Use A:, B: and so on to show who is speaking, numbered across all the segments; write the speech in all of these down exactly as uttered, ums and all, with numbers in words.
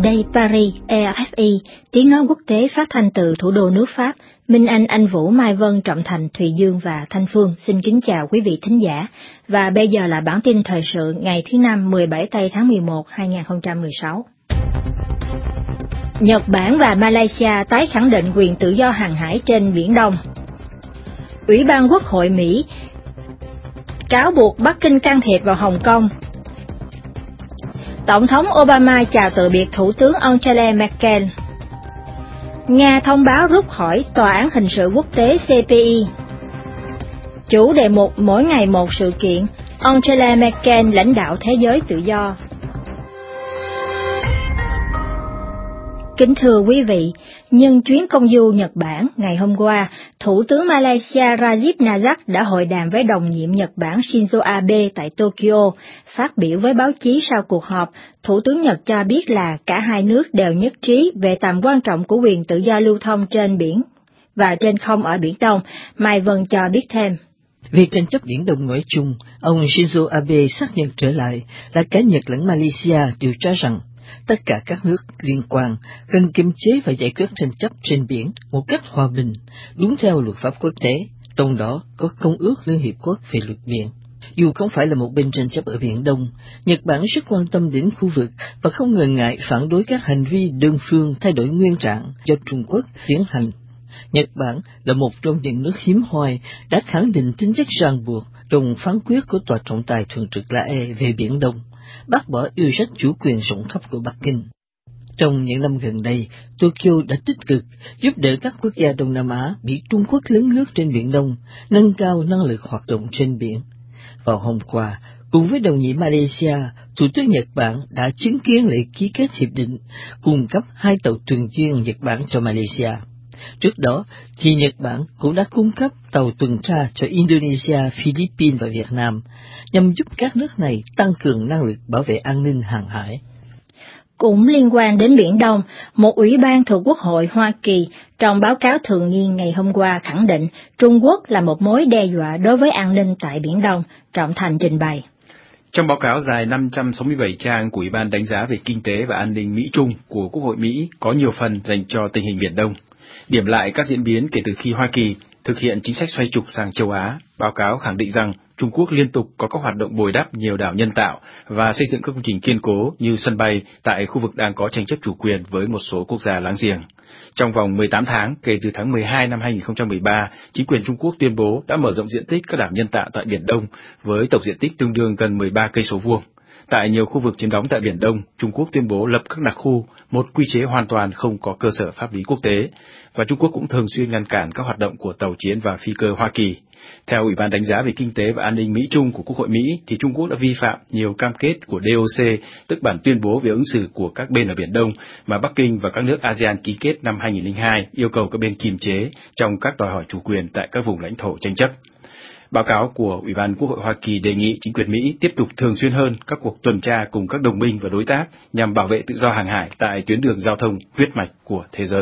A: đây Paris, rờ ép i, tiếng nói quốc tế phát thanh từ thủ đô nước Pháp. Minh Anh, Anh Vũ, Mai Vân, Trọng Thành, Thùy Dương và Thanh Phương xin kính chào quý vị thính giả. Và bây giờ là bản tin thời sự ngày thứ Năm mười bảy tây tháng mười một hai nghìn không trăm mười sáu. Nhật Bản và Malaysia tái khẳng định quyền tự do hàng hải trên Biển Đông. Ủy ban Quốc hội Mỹ cáo buộc Bắc Kinh can thiệp vào Hồng Kông. Tổng thống Obama chào từ biệt Thủ tướng Angela Merkel. Nga thông báo rút khỏi Tòa án Hình sự Quốc tế C P I. Chủ đề mục mỗi ngày một sự kiện, Angela Merkel lãnh đạo thế giới tự do. Kính thưa quý vị, nhân chuyến công du Nhật Bản, ngày hôm qua, Thủ tướng Malaysia Najib Razak đã hội đàm với đồng nhiệm Nhật Bản Shinzo Abe tại Tokyo. Phát biểu với báo chí sau cuộc họp, Thủ tướng Nhật cho biết là cả hai nước đều nhất trí về tầm quan trọng của quyền tự do lưu thông trên biển và trên không ở Biển Đông. Mai Vân cho biết thêm.
B: Về tranh chấp Biển Đông nói chung, ông Shinzo Abe xác nhận trở lại là cả Nhật lẫn Malaysia đều cho rằng tất cả các nước liên quan cần kiềm chế và giải quyết tranh chấp trên biển một cách hòa bình, đúng theo luật pháp quốc tế, trong đó có Công ước Liên Hiệp Quốc về luật biển. Dù không phải là một bên tranh chấp ở Biển Đông, Nhật Bản rất quan tâm đến khu vực và không ngần ngại phản đối các hành vi đơn phương thay đổi nguyên trạng do Trung Quốc tiến hành. Nhật Bản là một trong những nước hiếm hoi đã khẳng định tính chất ràng buộc trong phán quyết của Tòa trọng tài thường trực La E về Biển Đông, bác bỏ yêu sách chủ quyền rộng khắp của Bắc Kinh. Trong những năm gần đây, Tokyo đã tích cực giúp đỡ các quốc gia Đông Nam Á bị Trung Quốc lấn lướt trên Biển Đông, nâng cao năng lực hoạt động trên biển. Vào hôm qua, cùng với đồng nhiệm Malaysia, Thủ tướng Nhật Bản đã chứng kiến lễ ký kết hiệp định cung cấp hai tàu tuần duyên Nhật Bản cho Malaysia. Trước đó, thì Nhật Bản cũng đã cung cấp tàu tuần tra cho Indonesia, Philippines và Việt Nam, nhằm giúp các nước này tăng cường năng lực bảo vệ an ninh hàng hải.
A: Cũng liên quan đến Biển Đông, một ủy ban thuộc Quốc hội Hoa Kỳ trong báo cáo thường niên ngày hôm qua khẳng định Trung Quốc là một mối đe dọa đối với an ninh tại Biển Đông. Trọng Thành trình bày.
C: Trong báo cáo dài năm trăm sáu mươi bảy trang của Ủy ban đánh giá về kinh tế và an ninh Mỹ-Trung của Quốc hội Mỹ có nhiều phần dành cho tình hình Biển Đông. Điểm lại các diễn biến kể từ khi Hoa Kỳ thực hiện chính sách xoay trục sang châu Á, báo cáo khẳng định rằng Trung Quốc liên tục có các hoạt động bồi đắp nhiều đảo nhân tạo và xây dựng các công trình kiên cố như sân bay tại khu vực đang có tranh chấp chủ quyền với một số quốc gia láng giềng. Trong vòng mười tám tháng, kể từ tháng mười hai năm hai nghìn không trăm mười ba, chính quyền Trung Quốc tuyên bố đã mở rộng diện tích các đảo nhân tạo tại Biển Đông với tổng diện tích tương đương gần mười ba cây số vuông. Tại nhiều khu vực chiếm đóng tại Biển Đông, Trung Quốc tuyên bố lập các đặc khu, một quy chế hoàn toàn không có cơ sở pháp lý quốc tế, và Trung Quốc cũng thường xuyên ngăn cản các hoạt động của tàu chiến và phi cơ Hoa Kỳ. Theo Ủy ban đánh giá về kinh tế và an ninh Mỹ-Trung của Quốc hội Mỹ, thì Trung Quốc đã vi phạm nhiều cam kết của D O C, tức bản tuyên bố về ứng xử của các bên ở Biển Đông mà Bắc Kinh và các nước a sê an ký kết năm hai nghìn không trăm lẻ hai, yêu cầu các bên kiềm chế trong các đòi hỏi chủ quyền tại các vùng lãnh thổ tranh chấp. Báo cáo của Ủy ban Quốc hội Hoa Kỳ đề nghị chính quyền Mỹ tiếp tục thường xuyên hơn các cuộc tuần tra cùng các đồng minh và đối tác nhằm bảo vệ tự do hàng hải tại tuyến đường giao thông huyết mạch của thế giới.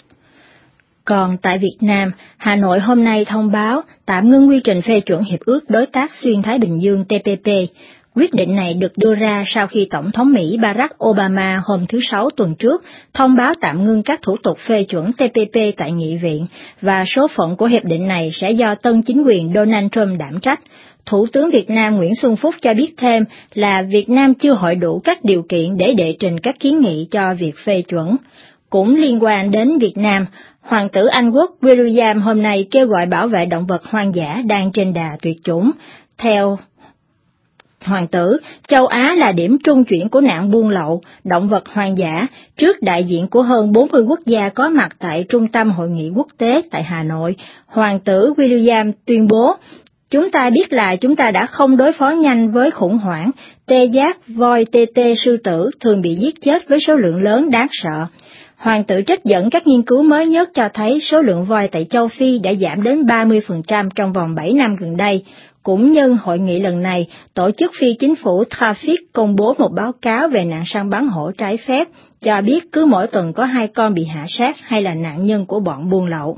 A: Còn tại Việt Nam, Hà Nội hôm nay thông báo tạm ngưng quy trình phê chuẩn Hiệp ước Đối tác Xuyên Thái Bình Dương T P P. Quyết định này được đưa ra sau khi Tổng thống Mỹ Barack Obama hôm thứ Sáu tuần trước thông báo tạm ngưng các thủ tục phê chuẩn T P P tại Nghị viện, và số phận của hiệp định này sẽ do tân chính quyền Donald Trump đảm trách. Thủ tướng Việt Nam Nguyễn Xuân Phúc cho biết thêm là Việt Nam chưa hội đủ các điều kiện để đệ trình các kiến nghị cho việc phê chuẩn. Cũng liên quan đến Việt Nam, Hoàng tử Anh Quốc William hôm nay kêu gọi bảo vệ động vật hoang dã đang trên đà tuyệt chủng. Theo Hoàng tử, châu Á là điểm trung chuyển của nạn buôn lậu động vật hoang dã, trước đại diện của hơn bốn mươi quốc gia có mặt tại Trung tâm Hội nghị Quốc tế tại Hà Nội. Hoàng tử William tuyên bố, chúng ta biết là chúng ta đã không đối phó nhanh với khủng hoảng, tê giác, voi, tê tê, sư tử thường bị giết chết với số lượng lớn đáng sợ. Hoàng tử trích dẫn các nghiên cứu mới nhất cho thấy số lượng voi tại châu Phi đã giảm đến ba mươi phần trăm trong vòng bảy năm gần đây. Cũng nhân hội nghị lần này, tổ chức phi chính phủ Traffic công bố một báo cáo về nạn săn bắn hổ trái phép, cho biết cứ mỗi tuần có hai con bị hạ sát hay là nạn nhân của bọn buôn lậu.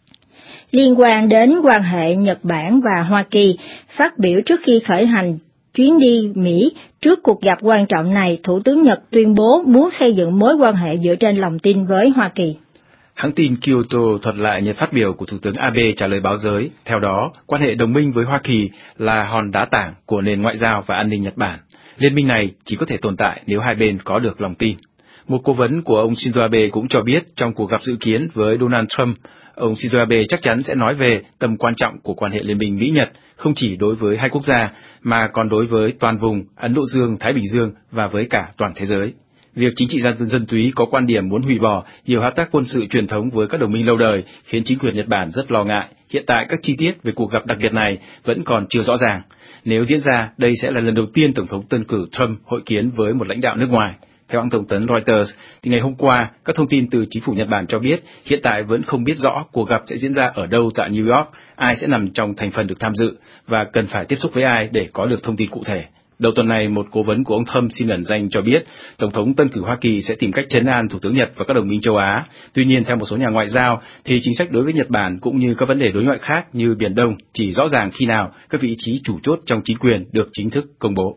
A: Liên quan đến quan hệ Nhật Bản và Hoa Kỳ, phát biểu trước khi khởi hành chuyến đi Mỹ. Trước cuộc gặp quan trọng này, Thủ tướng Nhật tuyên bố muốn xây dựng mối quan hệ dựa trên lòng tin với Hoa Kỳ.
C: Hãng tin Kyoto thuật lại nhận phát biểu của Thủ tướng Abe trả lời báo giới. Theo đó, quan hệ đồng minh với Hoa Kỳ là hòn đá tảng của nền ngoại giao và an ninh Nhật Bản. Liên minh này chỉ có thể tồn tại nếu hai bên có được lòng tin. Một cố vấn của ông Shinzo Abe cũng cho biết trong cuộc gặp dự kiến với Donald Trump, ông Shinzo Abe chắc chắn sẽ nói về tầm quan trọng của quan hệ liên minh Mỹ-Nhật, không chỉ đối với hai quốc gia, mà còn đối với toàn vùng Ấn Độ Dương-Thái Bình Dương và với cả toàn thế giới. Việc chính trị gia dân dân túy có quan điểm muốn hủy bỏ nhiều hợp tác quân sự truyền thống với các đồng minh lâu đời khiến chính quyền Nhật Bản rất lo ngại. Hiện tại các chi tiết về cuộc gặp đặc biệt này vẫn còn chưa rõ ràng. Nếu diễn ra, đây sẽ là lần đầu tiên Tổng thống tân cử Trump hội kiến với một lãnh đạo nước ngoài. Theo hãng thông tấn Reuters, thì ngày hôm qua, các thông tin từ chính phủ Nhật Bản cho biết hiện tại vẫn không biết rõ cuộc gặp sẽ diễn ra ở đâu tại New York, ai sẽ nằm trong thành phần được tham dự và cần phải tiếp xúc với ai để có được thông tin cụ thể. Đầu tuần này, một cố vấn của ông Trump xin ẩn danh cho biết Tổng thống tân cử Hoa Kỳ sẽ tìm cách trấn an Thủ tướng Nhật và các đồng minh châu Á. Tuy nhiên, theo một số nhà ngoại giao, thì chính sách đối với Nhật Bản cũng như các vấn đề đối ngoại khác như Biển Đông chỉ rõ ràng khi nào các vị trí chủ chốt trong chính quyền được chính thức công bố.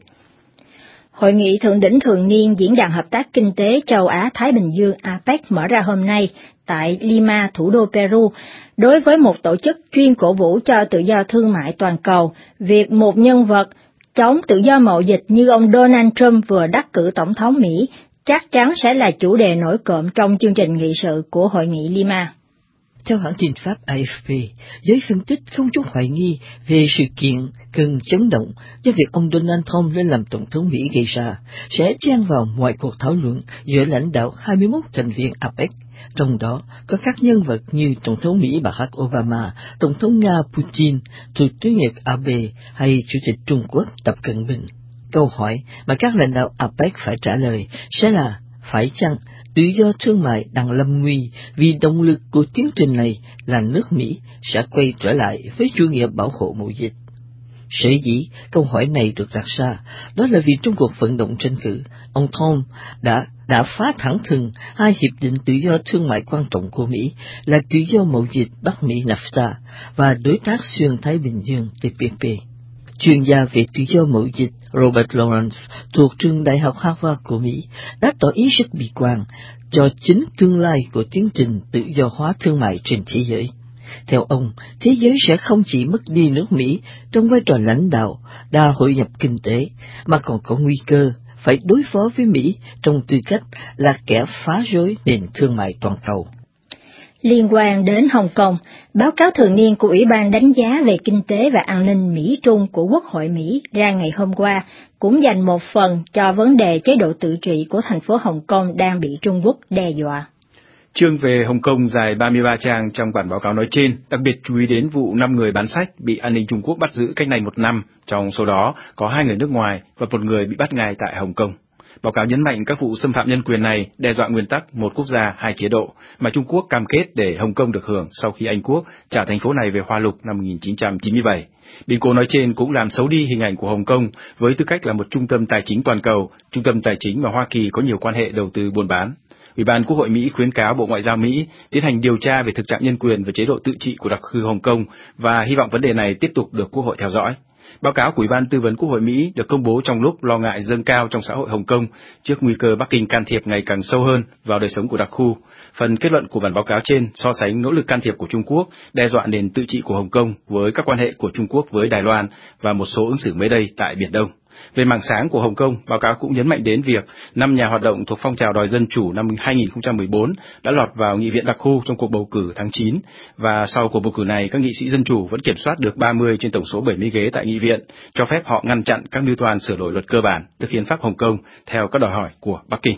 A: Hội nghị thượng đỉnh thường niên Diễn đàn Hợp tác Kinh tế Châu Á-Thái Bình Dương a pếch mở ra hôm nay tại Lima, thủ đô Peru. Đối với một tổ chức chuyên cổ vũ cho tự do thương mại toàn cầu, việc một nhân vật chống tự do mậu dịch như ông Donald Trump vừa đắc cử Tổng thống Mỹ chắc chắn sẽ là chủ đề nổi cộm trong chương trình nghị sự của Hội nghị Lima.
B: Theo hãng tin Pháp a ép pê, giới phân tích không chút hoài nghi về sự kiện cần chấn động do việc ông Donald Trump lên làm Tổng thống Mỹ gây ra sẽ chen vào mọi cuộc thảo luận giữa lãnh đạo hai mươi mốt thành viên a pếch, trong đó có các nhân vật như Tổng thống Mỹ Barack Obama, Tổng thống Nga Putin, Thủ tướng Nhật Abe hay Chủ tịch Trung Quốc Tập Cận Bình. Câu hỏi mà các lãnh đạo a pếch phải trả lời sẽ là phải chăng tự do thương mại đang lâm nguy vì động lực của tiến trình này là nước Mỹ sẽ quay trở lại với chủ nghĩa bảo hộ mậu dịch. Sở dĩ câu hỏi này được đặt ra đó là vì trong cuộc vận động tranh cử, ông Trump đã đã phá thẳng thừng hai hiệp định tự do thương mại quan trọng của Mỹ là tự do mậu dịch Bắc Mỹ NAFTA và đối tác xuyên Thái Bình Dương T P P. Chuyên gia về tự do mậu dịch Robert Lawrence thuộc trường Đại học Harvard của Mỹ đã tỏ ý rất bi quan cho chính tương lai của tiến trình tự do hóa thương mại trên thế giới. Theo ông, thế giới sẽ không chỉ mất đi nước Mỹ trong vai trò lãnh đạo, đa hội nhập kinh tế, mà còn có nguy cơ phải đối phó với Mỹ trong tư cách là kẻ phá rối nền thương mại toàn cầu.
A: Liên quan đến Hồng Kông, báo cáo thường niên của Ủy ban đánh giá về kinh tế và an ninh Mỹ-Trung của Quốc hội Mỹ ra ngày hôm qua cũng dành một phần cho vấn đề chế độ tự trị của thành phố Hồng Kông đang bị Trung Quốc đe dọa.
C: Chương về Hồng Kông dài ba mươi ba trang trong bản báo cáo nói trên, đặc biệt chú ý đến vụ năm người bán sách bị an ninh Trung Quốc bắt giữ cách này một năm, trong số đó có hai người nước ngoài và một người bị bắt ngay tại Hồng Kông. Báo cáo nhấn mạnh các vụ xâm phạm nhân quyền này đe dọa nguyên tắc một quốc gia hai chế độ mà Trung Quốc cam kết để Hồng Kông được hưởng sau khi Anh Quốc trả thành phố này về Hoa Lục năm một nghìn chín trăm chín mươi bảy. Biến cố nói trên cũng làm xấu đi hình ảnh của Hồng Kông với tư cách là một trung tâm tài chính toàn cầu, trung tâm tài chính mà Hoa Kỳ có nhiều quan hệ đầu tư buôn bán. Ủy ban Quốc hội Mỹ khuyến cáo Bộ Ngoại giao Mỹ tiến hành điều tra về thực trạng nhân quyền và chế độ tự trị của đặc khu Hồng Kông và hy vọng vấn đề này tiếp tục được Quốc hội theo dõi. Báo cáo của Ủy ban Tư vấn Quốc hội Mỹ được công bố trong lúc lo ngại dâng cao trong xã hội Hồng Kông trước nguy cơ Bắc Kinh can thiệp ngày càng sâu hơn vào đời sống của đặc khu. Phần kết luận của bản báo cáo trên so sánh nỗ lực can thiệp của Trung Quốc đe dọa nền tự trị của Hồng Kông với các quan hệ của Trung Quốc với Đài Loan và một số ứng xử mới đây tại Biển Đông. Về mảng sáng của Hồng Kông, báo cáo cũng nhấn mạnh đến việc năm nhà hoạt động thuộc phong trào đòi dân chủ năm hai nghìn không trăm mười bốn đã lọt vào nghị viện đặc khu trong cuộc bầu cử tháng chín, và sau cuộc bầu cử này, các nghị sĩ dân chủ vẫn kiểm soát được ba mươi trên tổng số bảy mươi ghế tại nghị viện, cho phép họ ngăn chặn các mưu toan sửa đổi luật cơ bản, tức hiến pháp Hồng Kông theo các đòi hỏi của Bắc Kinh.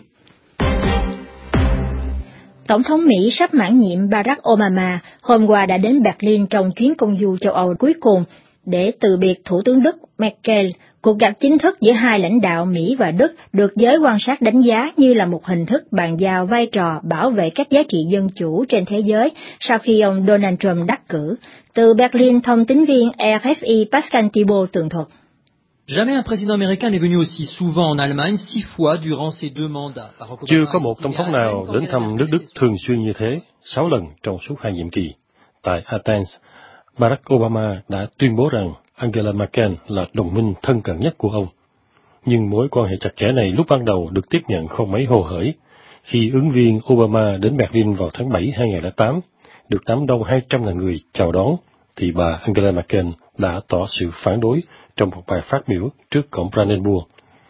A: Tổng thống Mỹ sắp mãn nhiệm Barack Obama hôm qua đã đến Berlin trong chuyến công du châu Âu cuối cùng để từ biệt Thủ tướng Đức Merkel. Cuộc gặp chính thức giữa hai lãnh đạo Mỹ và Đức được giới quan sát đánh giá như là một hình thức bàn giao vai trò bảo vệ các giá trị dân chủ trên thế giới sau khi ông Donald Trump đắc cử. Từ Berlin, thông tín viên R F I Pascal Thibault tường thuật.
D: Jamais un président américain n'est venu aussi souvent en Allemagne, six fois durant ses deux mandats.
E: Chưa có một tổng thống nào đến thăm nước Đức thường xuyên như thế, sáu lần trong suốt hai nhiệm kỳ. Tại Athens, Barack Obama đã tuyên bố rằng Angela Merkel là đồng minh thân cận nhất của ông. Nhưng mối quan hệ chặt chẽ này lúc ban đầu được tiếp nhận không mấy hồ hởi. Khi ứng viên Obama đến Berlin vào tháng bảy hai nghìn không trăm lẻ tám, được đám đông hai trăm ngàn người chào đón, thì bà Angela Merkel đã tỏ sự phản đối trong một bài phát biểu trước cổng Brandenburg.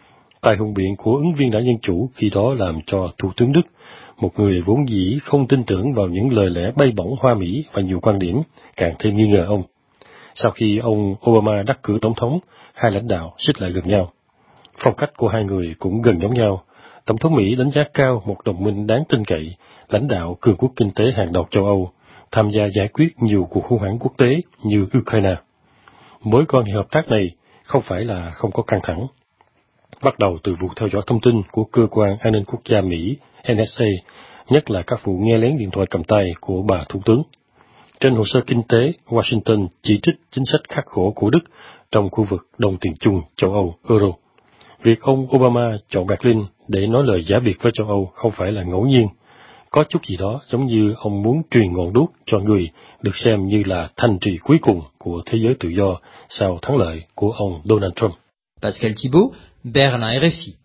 E: Tài hùng biện của ứng viên đảng Dân Chủ khi đó làm cho Thủ tướng Đức, một người vốn dĩ không tin tưởng vào những lời lẽ bay bổng hoa mỹ và nhiều quan điểm, càng thêm nghi ngờ ông. Sau khi ông Obama đắc cử tổng thống, hai lãnh đạo xích lại gần nhau. Phong cách của hai người cũng gần giống nhau. Tổng thống Mỹ đánh giá cao một đồng minh đáng tin cậy, lãnh đạo cường quốc kinh tế hàng đầu châu Âu, tham gia giải quyết nhiều cuộc khủng hoảng quốc tế như Ukraine. Mối quan hệ hợp tác này không phải là không có căng thẳng. Bắt đầu từ vụ theo dõi thông tin của Cơ quan An ninh Quốc gia Mỹ N S A, nhất là các vụ nghe lén điện thoại cầm tay của bà Thủ tướng. Trên hồ sơ kinh tế, Washington chỉ trích chính sách khắc khổ của Đức trong khu vực đồng tiền chung châu Âu, Euro. Việc ông Obama chọn Berlin để nói lời giả biệt với châu Âu không phải là ngẫu nhiên. Có chút gì đó giống như ông muốn truyền ngọn đuốc cho người được xem như là thành trì cuối cùng của thế giới tự do sau thắng lợi của ông Donald Trump.
D: Pascal Thibault, Berlin R F I.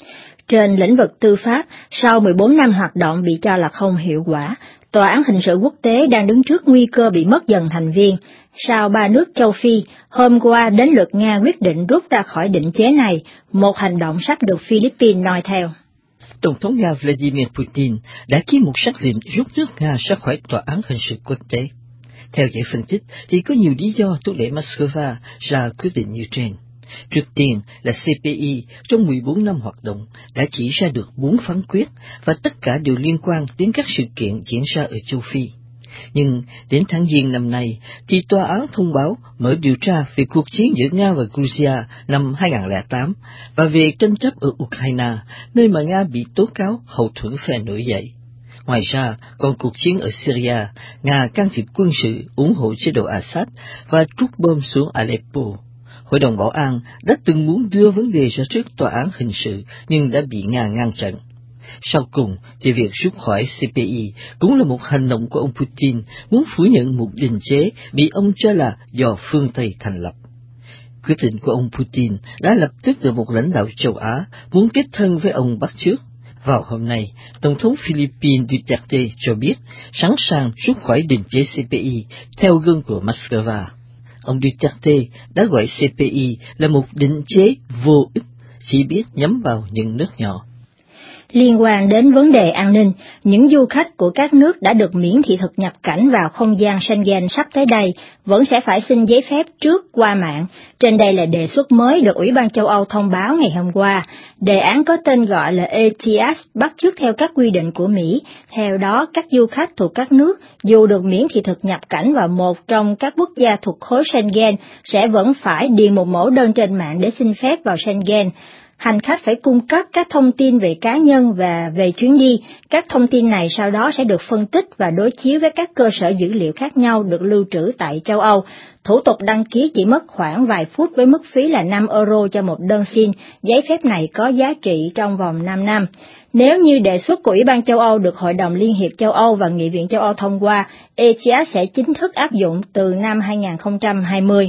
A: Trên lĩnh vực tư pháp, sau mười bốn năm hoạt động bị cho là không hiệu quả, Tòa án Hình sự Quốc tế đang đứng trước nguy cơ bị mất dần thành viên. Sau ba nước châu Phi, hôm qua đến lượt Nga quyết định rút ra khỏi định chế này, một hành động sắp được Philippines noi theo.
B: Tổng thống Nga Vladimir Putin đã ký một sắc lệnh rút nước Nga ra khỏi Tòa án Hình sự Quốc tế. Theo giải phân tích, thì có nhiều lý do thúc đẩy Moscow ra quyết định như trên. Trước tiên là C P I trong mười bốn năm hoạt động đã chỉ ra được bốn phán quyết và tất cả đều liên quan đến các sự kiện diễn ra ở châu Phi. Nhưng đến tháng Giêng năm nay thì tòa án thông báo mở điều tra về cuộc chiến giữa Nga và Georgia năm hai nghìn không trăm lẻ tám và về tranh chấp ở Ukraine, nơi mà Nga bị tố cáo hậu thuẫn phe nổi dậy. Ngoài ra, còn cuộc chiến ở Syria, Nga can thiệp quân sự ủng hộ chế độ Assad và trút bom xuống Aleppo. Hội đồng Bảo an đã từng muốn đưa vấn đề ra trước tòa án hình sự nhưng đã bị Nga ngăn chặn. Sau cùng thì việc rút khỏi C P I cũng là một hành động của ông Putin muốn phủ nhận một định chế bị ông cho là do phương Tây thành lập. Quyết định của ông Putin đã lập tức được một lãnh đạo châu Á muốn kết thân với ông bắt chước. Vào hôm nay, Tổng thống Philippines Duterte cho biết sẵn sàng rút khỏi định chế C P I theo gương của Moscow. Ông Duterte đã gọi C P I là một định chế vô ích, chỉ biết nhắm vào những nước nhỏ.
A: Liên quan đến vấn đề an ninh, những du khách của các nước đã được miễn thị thực nhập cảnh vào không gian Schengen sắp tới đây vẫn sẽ phải xin giấy phép trước qua mạng. Trên đây là đề xuất mới được Ủy ban châu Âu thông báo ngày hôm qua. Đề án có tên gọi là E T I A S, bắt chước theo các quy định của Mỹ. Theo đó, các du khách thuộc các nước dù được miễn thị thực nhập cảnh vào một trong các quốc gia thuộc khối Schengen sẽ vẫn phải điền một mẫu đơn trên mạng để xin phép vào Schengen. Hành khách phải cung cấp các thông tin về cá nhân và về chuyến đi. Các thông tin này sau đó sẽ được phân tích và đối chiếu với các cơ sở dữ liệu khác nhau được lưu trữ tại châu Âu. Thủ tục đăng ký chỉ mất khoảng vài phút với mức phí là năm euro cho một đơn xin. Giấy phép này có giá trị trong vòng năm năm. Nếu như đề xuất của Ủy ban châu Âu được Hội đồng Liên hiệp châu Âu và Nghị viện châu Âu thông qua, E T I A S sẽ chính thức áp dụng từ năm hai nghìn không trăm hai mươi.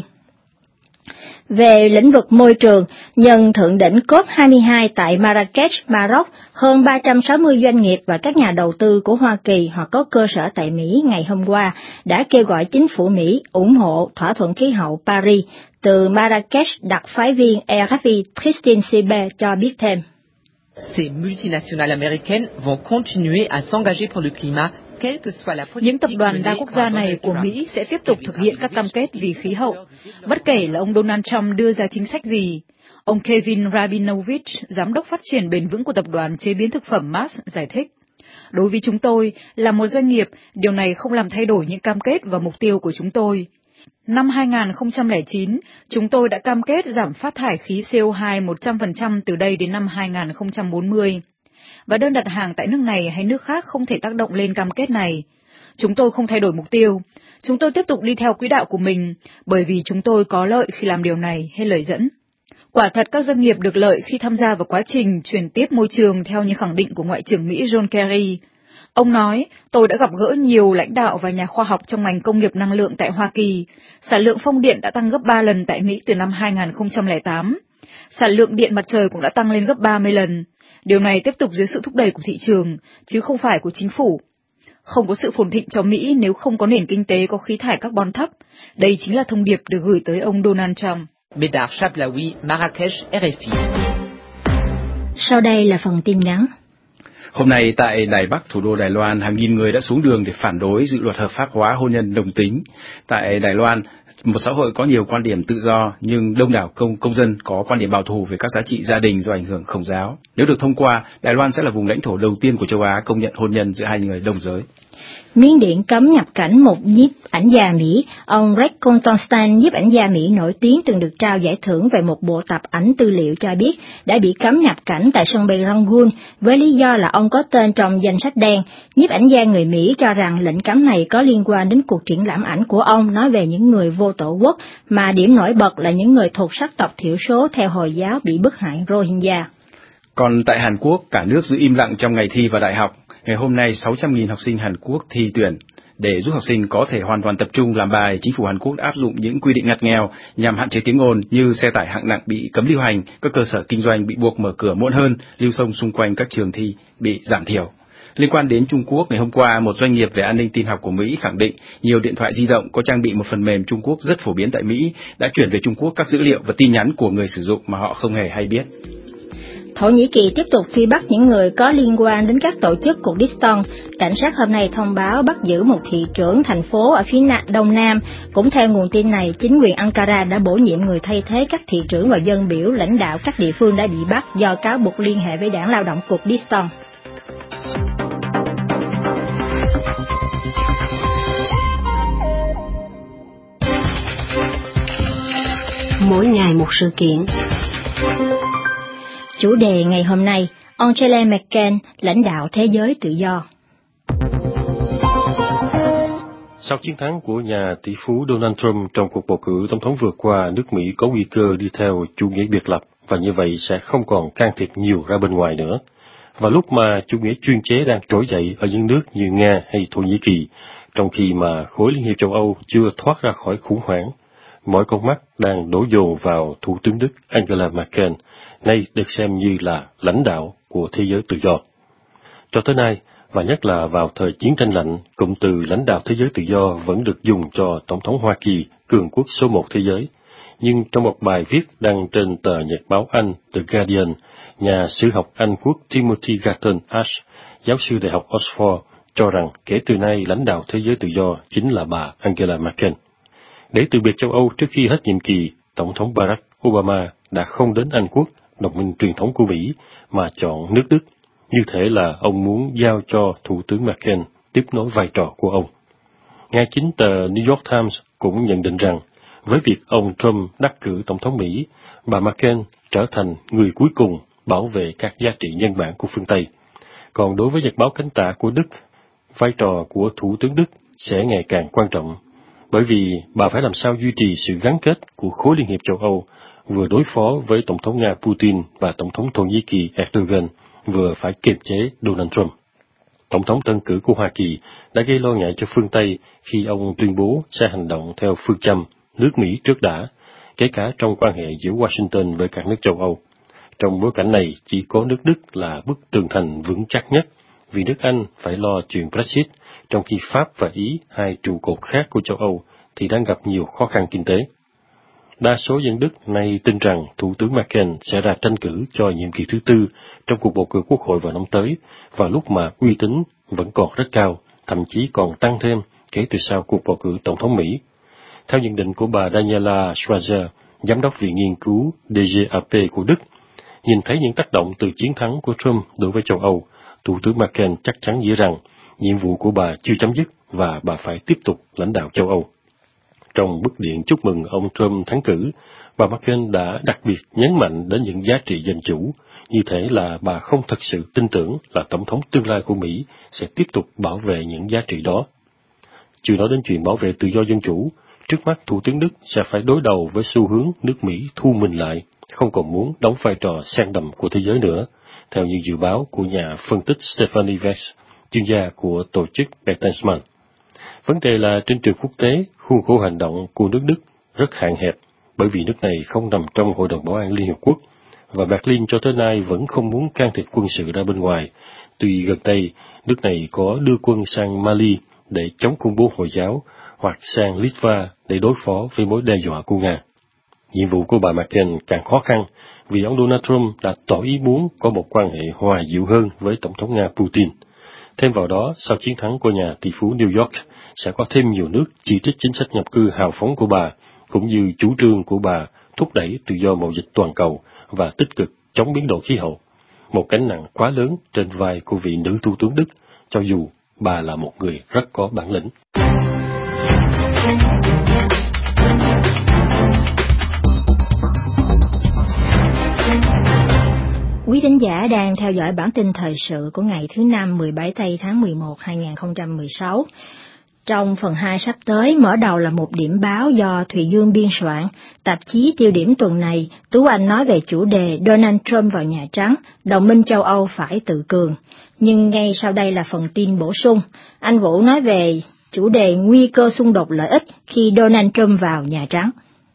A: Về lĩnh vực môi trường, nhân thượng đỉnh C O P hai mươi hai tại Marrakech, Maroc, hơn ba trăm sáu mươi doanh nghiệp và các nhà đầu tư của Hoa Kỳ hoặc có cơ sở tại Mỹ ngày hôm qua đã kêu gọi chính phủ Mỹ ủng hộ thỏa thuận khí hậu Paris. Từ Marrakech, đặc phái viên R F I Christine Siber cho biết thêm.
F: Ces multinationales américaines vont continuer à s'engager pour le climat.
G: Những tập đoàn đa quốc gia này của Mỹ sẽ tiếp tục thực hiện các cam kết vì khí hậu, bất kể là ông Donald Trump đưa ra chính sách gì. Ông Kevin Rabinovich, giám đốc phát triển bền vững của tập đoàn chế biến thực phẩm Mars, giải thích. Đối với chúng tôi, là một doanh nghiệp, điều này không làm thay đổi những cam kết và mục tiêu của chúng tôi. Năm hai nghìn không trăm lẻ chín, chúng tôi đã cam kết giảm phát thải khí C O hai một trăm phần trăm từ đây đến năm hai nghìn không trăm bốn mươi. Và đơn đặt hàng tại nước này hay nước khác không thể tác động lên cam kết này. Chúng tôi không thay đổi mục tiêu. Chúng tôi tiếp tục đi theo quỹ đạo của mình, bởi vì chúng tôi có lợi khi làm điều này, hay lời dẫn. Quả thật các doanh nghiệp được lợi khi tham gia vào quá trình chuyển tiếp môi trường theo như khẳng định của Ngoại trưởng Mỹ John Kerry. Ông nói, tôi đã gặp gỡ nhiều lãnh đạo và nhà khoa học trong ngành công nghiệp năng lượng tại Hoa Kỳ. Sản lượng phong điện đã tăng gấp ba lần tại Mỹ từ năm hai nghìn không trăm lẻ tám. Sản lượng điện mặt trời cũng đã tăng lên gấp ba mươi lần. Điều này tiếp tục dưới sự thúc đẩy của thị trường, chứ không phải của chính phủ. Không có sự phồn thịnh cho Mỹ nếu không có nền kinh tế có khí thải carbon thấp. Đây chính là thông điệp được gửi tới ông Donald Trump.
F: Bédar Chaplaoui, Marrakech, R F I.
A: Sau đây là phần tin ngắn.
C: Hôm nay tại Đài Bắc, thủ đô Đài Loan, hàng nghìn người đã xuống đường để phản đối dự luật hợp pháp hóa hôn nhân đồng tính. Tại Đài Loan, một xã hội có nhiều quan điểm tự do, nhưng đông đảo công công dân có quan điểm bảo thủ về các giá trị gia đình do ảnh hưởng Khổng giáo. Nếu được thông qua, Đài Loan sẽ là vùng lãnh thổ đầu tiên của châu Á công nhận hôn nhân giữa hai người đồng giới.
A: Miến Điện cấm nhập cảnh một nhiếp ảnh gia Mỹ. Ông Greg Constantine, nhiếp ảnh gia Mỹ nổi tiếng từng được trao giải thưởng về một bộ tập ảnh tư liệu cho biết đã bị cấm nhập cảnh tại sân bay Rangoon với lý do là ông có tên trong danh sách đen. Nhiếp ảnh gia người Mỹ cho rằng lệnh cấm này có liên quan đến cuộc triển lãm ảnh của ông nói về những người vô tổ quốc, mà điểm nổi bật là những người thuộc sắc tộc thiểu số theo Hồi giáo bị bức hại Rohingya.
C: Còn tại Hàn Quốc, cả nước giữ im lặng trong ngày thi vào đại học. Ngày hôm nay, sáu trăm nghìn học sinh Hàn Quốc thi tuyển. Để giúp học sinh có thể hoàn toàn tập trung làm bài, chính phủ Hàn Quốc áp dụng những quy định ngặt nghèo nhằm hạn chế tiếng ồn như xe tải hạng nặng bị cấm lưu hành, các cơ sở kinh doanh bị buộc mở cửa muộn hơn, lưu thông xung quanh các trường thi bị giảm thiểu. Liên quan đến Trung Quốc, ngày hôm qua, một doanh nghiệp về an ninh tin học của Mỹ khẳng định nhiều điện thoại di động có trang bị một phần mềm Trung Quốc rất phổ biến tại Mỹ đã chuyển về Trung Quốc các dữ liệu và tin nhắn của người sử dụng mà họ không hề hay biết.
A: Thổ Nhĩ Kỳ tiếp tục truy bắt những người có liên quan đến các tổ chức Kurdistan. Cảnh sát hôm nay thông báo bắt giữ một thị trưởng thành phố ở phía nam, đông nam. Cũng theo nguồn tin này, chính quyền Ankara đã bổ nhiệm người thay thế các thị trưởng và dân biểu lãnh đạo các địa phương đã bị bắt do cáo buộc liên hệ với đảng lao động Kurdistan.
H: Mỗi ngày một sự kiện.
A: Chủ đề ngày hôm nay, Angela Merkel, lãnh đạo thế giới tự do.
E: Sau chiến thắng của nhà tỷ phú Donald Trump trong cuộc bầu cử tổng thống vừa qua, nước Mỹ có nguy cơ đi theo chủ nghĩa biệt lập và như vậy sẽ không còn can thiệp nhiều ra bên ngoài nữa. Và lúc mà chủ nghĩa chuyên chế đang trỗi dậy ở những nước như Nga hay Thổ Nhĩ Kỳ, trong khi mà khối Liên hiệp châu Âu chưa thoát ra khỏi khủng hoảng, mọi con mắt đang đổ dồn vào Thủ tướng Đức Angela Merkel, nay được xem như là lãnh đạo của thế giới tự do. Cho tới nay, và nhất là vào thời chiến tranh lạnh, cụm từ lãnh đạo thế giới tự do vẫn được dùng cho Tổng thống Hoa Kỳ, cường quốc số một thế giới. Nhưng trong một bài viết đăng trên tờ nhật báo Anh The Guardian, nhà sử học Anh quốc Timothy Garton Ash, giáo sư Đại học Oxford, cho rằng kể từ nay lãnh đạo thế giới tự do chính là bà Angela Merkel. Để từ biệt châu Âu trước khi hết nhiệm kỳ, Tổng thống Barack Obama đã không đến Anh quốc, đồng minh truyền thống của Mỹ, mà chọn nước Đức. Như thể là ông muốn giao cho Thủ tướng Merkel tiếp nối vai trò của ông. Ngay chính tờ New York Times cũng nhận định rằng, với việc ông Trump đắc cử Tổng thống Mỹ, bà Merkel trở thành người cuối cùng bảo vệ các giá trị nhân bản của phương Tây. Còn đối với nhật báo cánh tả của Đức, vai trò của Thủ tướng Đức sẽ ngày càng quan trọng, bởi vì bà phải làm sao duy trì sự gắn kết của khối Liên hiệp châu Âu, vừa đối phó với Tổng thống Nga Putin và Tổng thống Thổ Nhĩ Kỳ Erdogan, vừa phải kiềm chế Donald Trump. Tổng thống tân cử của Hoa Kỳ đã gây lo ngại cho phương Tây khi ông tuyên bố sẽ hành động theo phương châm nước Mỹ trước đã, kể cả trong quan hệ giữa Washington với các nước châu Âu. Trong bối cảnh này, chỉ có nước Đức là bức tường thành vững chắc nhất, vì nước Anh phải lo chuyện Brexit, trong khi Pháp và Ý, hai trụ cột khác của châu Âu, thì đang gặp nhiều khó khăn kinh tế. Đa số dân Đức nay tin rằng Thủ tướng Merkel sẽ ra tranh cử cho nhiệm kỳ thứ tư trong cuộc bầu cử quốc hội vào năm tới, vào lúc mà uy tín vẫn còn rất cao, thậm chí còn tăng thêm kể từ sau cuộc bầu cử tổng thống Mỹ. Theo nhận định của bà Daniela Schwarzer, giám đốc viện nghiên cứu D G A P của Đức, nhìn thấy những tác động từ chiến thắng của Trump đối với châu Âu, Thủ tướng Merkel chắc chắn nghĩ rằng nhiệm vụ của bà chưa chấm dứt và bà phải tiếp tục lãnh đạo châu Âu. Trong bức điện chúc mừng ông Trump thắng cử, bà Merkel đã đặc biệt nhấn mạnh đến những giá trị dân chủ, như thể là bà không thật sự tin tưởng là Tổng thống tương lai của Mỹ sẽ tiếp tục bảo vệ những giá trị đó. Chưa nói đến chuyện bảo vệ tự do dân chủ, trước mắt Thủ tướng Đức sẽ phải đối đầu với xu hướng nước Mỹ thu mình lại, không còn muốn đóng vai trò sen đầm của thế giới nữa, theo như dự báo của nhà phân tích Stephanie Weiss chuyên gia của tổ chức Bertelsmann. Vấn đề là trên trường quốc tế, khuôn khổ hành động của nước Đức rất hạn hẹp, bởi vì nước này không nằm trong Hội đồng Bảo an Liên Hiệp Quốc, và Berlin cho tới nay vẫn không muốn can thiệp quân sự ra bên ngoài. Tuy gần đây, nước này có đưa quân sang Mali để chống khủng bố Hồi giáo, hoặc sang Litva để đối phó với mối đe dọa của Nga. Nhiệm vụ của bà Merkel càng khó khăn, vì ông Donald Trump đã tỏ ý muốn có một quan hệ hòa dịu hơn với Tổng thống Nga Putin. Thêm vào đó, sau chiến thắng của nhà tỷ phú New York, sẽ có thêm nhiều nước chỉ trích chính sách nhập cư hào phóng của bà, cũng như chủ trương của bà thúc đẩy tự do mậu dịch toàn cầu và tích cực chống biến đổi khí hậu. Một gánh nặng quá lớn trên vai của vị nữ thủ tướng Đức, cho dù bà là một người rất có bản lĩnh.
A: Quý thính giả đang theo dõi bản tin thời sự của ngày thứ Năm mười bảy tây tháng mười một hai nghìn không trăm mười sáu. Trong phần hai sắp tới, mở đầu là một điểm báo do Thùy Dương biên soạn. Tạp chí tiêu điểm tuần này, Tú Anh nói về chủ đề Donald Trump vào Nhà Trắng, đồng minh châu Âu phải tự cường. Nhưng ngay sau đây là phần tin bổ sung. Anh Vũ nói về chủ đề nguy cơ xung đột lợi ích khi Donald Trump vào Nhà Trắng.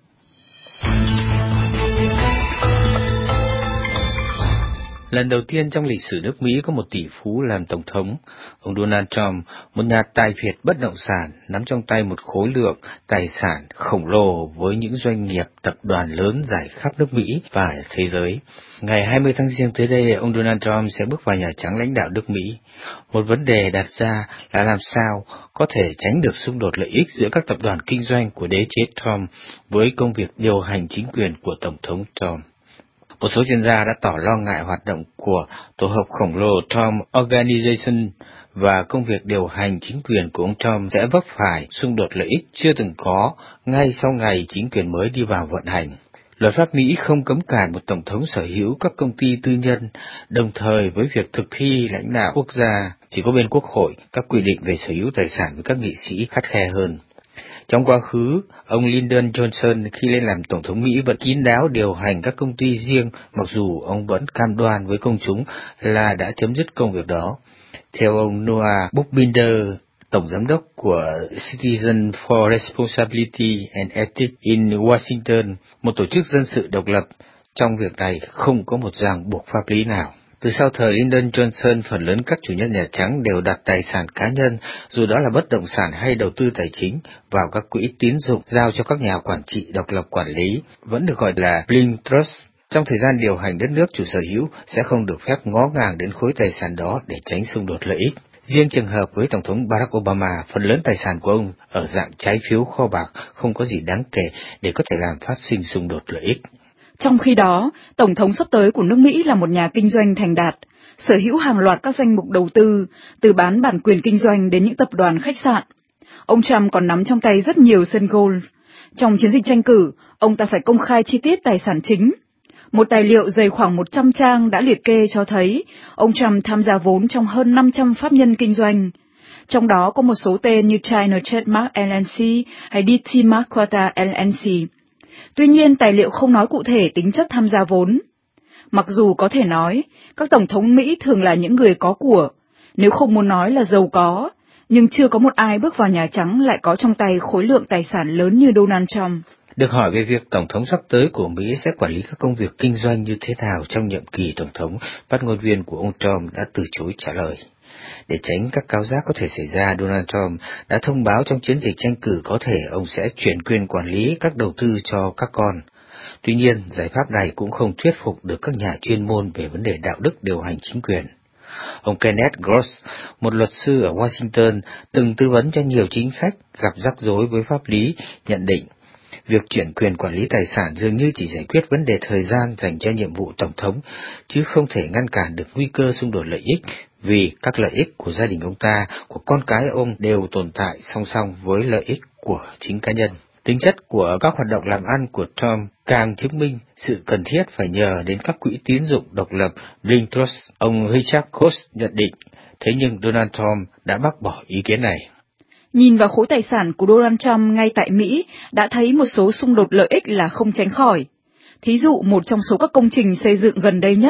C: Lần đầu tiên trong lịch sử nước Mỹ có một tỷ phú làm tổng thống, ông Donald Trump, một nhà tài phiệt bất động sản, nắm trong tay một khối lượng tài sản khổng lồ với những doanh nghiệp tập đoàn lớn rải khắp nước Mỹ và thế giới. Ngày hai mươi tháng Giêng tới đây, ông Donald Trump sẽ bước vào Nhà Trắng lãnh đạo nước Mỹ. Một vấn đề đặt ra là làm sao có thể tránh được xung đột lợi ích giữa các tập đoàn kinh doanh của đế chế Trump với công việc điều hành chính quyền của Tổng thống Trump. Một số chuyên gia đã tỏ lo ngại hoạt động của tổ hợp khổng lồ Trump Organization và công việc điều hành chính quyền của ông Trump sẽ vấp phải xung đột lợi ích chưa từng có ngay sau ngày chính quyền mới đi vào vận hành. Luật pháp Mỹ không cấm cản một tổng thống sở hữu các công ty tư nhân, đồng thời với việc thực thi lãnh đạo quốc gia, chỉ có bên Quốc hội các quy định về sở hữu tài sản với các nghị sĩ khắt khe hơn. Trong quá khứ, ông Lyndon Johnson khi lên làm Tổng thống Mỹ vẫn kín đáo điều hành các công ty riêng, mặc dù ông vẫn cam đoan với công chúng là đã chấm dứt công việc đó. Theo ông Noah Buchbinder, Tổng Giám đốc của Citizen for Responsibility and Ethics in Washington, một tổ chức dân sự độc lập, trong việc này không có một ràng buộc pháp lý nào. Từ sau thời Lyndon Johnson, phần lớn các chủ nhân Nhà Trắng đều đặt tài sản cá nhân, dù đó là bất động sản hay đầu tư tài chính, vào các quỹ tín dụng giao cho các nhà quản trị độc lập quản lý, vẫn được gọi là Blind Trust. Trong thời gian điều hành đất nước, chủ sở hữu sẽ không được phép ngó ngàng đến khối tài sản đó để tránh xung đột lợi ích. Riêng trường hợp với Tổng thống Barack Obama, phần lớn tài sản của ông ở dạng trái phiếu kho bạc không có gì đáng kể để có thể làm phát sinh xung đột lợi ích.
G: Trong khi đó, Tổng thống sắp tới của nước Mỹ là một nhà kinh doanh thành đạt, sở hữu hàng loạt các danh mục đầu tư, từ bán bản quyền kinh doanh đến những tập đoàn khách sạn. Ông Trump còn nắm trong tay rất nhiều sân golf. Trong chiến dịch tranh cử, ông ta phải công khai chi tiết tài sản chính. Một tài liệu dày khoảng một trăm trang đã liệt kê cho thấy ông Trump tham gia vốn trong hơn năm trăm pháp nhân kinh doanh. Trong đó có một số tên như China Trademark L L C hay D T Mark Quota L L C. Tuy nhiên, tài liệu không nói cụ thể tính chất tham gia vốn. Mặc dù có thể nói, các tổng thống Mỹ thường là những người có của, nếu không muốn nói là giàu có, nhưng chưa có một ai bước vào Nhà Trắng lại có trong tay khối lượng tài sản lớn như Donald Trump.
C: Được hỏi về việc Tổng thống sắp tới của Mỹ sẽ quản lý các công việc kinh doanh như thế nào trong nhiệm kỳ Tổng thống, phát ngôn viên của ông Trump đã từ chối trả lời. Để tránh các cáo giác có thể xảy ra, Donald Trump đã thông báo trong chiến dịch tranh cử có thể ông sẽ chuyển quyền quản lý các đầu tư cho các con. Tuy nhiên, giải pháp này cũng không thuyết phục được các nhà chuyên môn về vấn đề đạo đức điều hành chính quyền. Ông Kenneth Gross, một luật sư ở Washington, từng tư vấn cho nhiều chính khách gặp rắc rối với pháp lý, nhận định việc chuyển quyền quản lý tài sản dường như chỉ giải quyết vấn đề thời gian dành cho nhiệm vụ Tổng thống, chứ không thể ngăn cản được nguy cơ xung đột lợi ích, vì các lợi ích của gia đình ông ta, của con cái ông đều tồn tại song song với lợi ích của chính cá nhân. Tính chất của các hoạt động làm ăn của Trump càng chứng minh sự cần thiết phải nhờ đến các quỹ tín dụng độc lập Blind Trust, ông Richard Koch nhận định. Thế nhưng Donald Trump đã bác bỏ ý kiến này.
G: Nhìn vào khối tài sản của Donald Trump ngay tại Mỹ, đã thấy một số xung đột lợi ích là không tránh khỏi. Thí dụ, một trong số các công trình xây dựng gần đây nhất,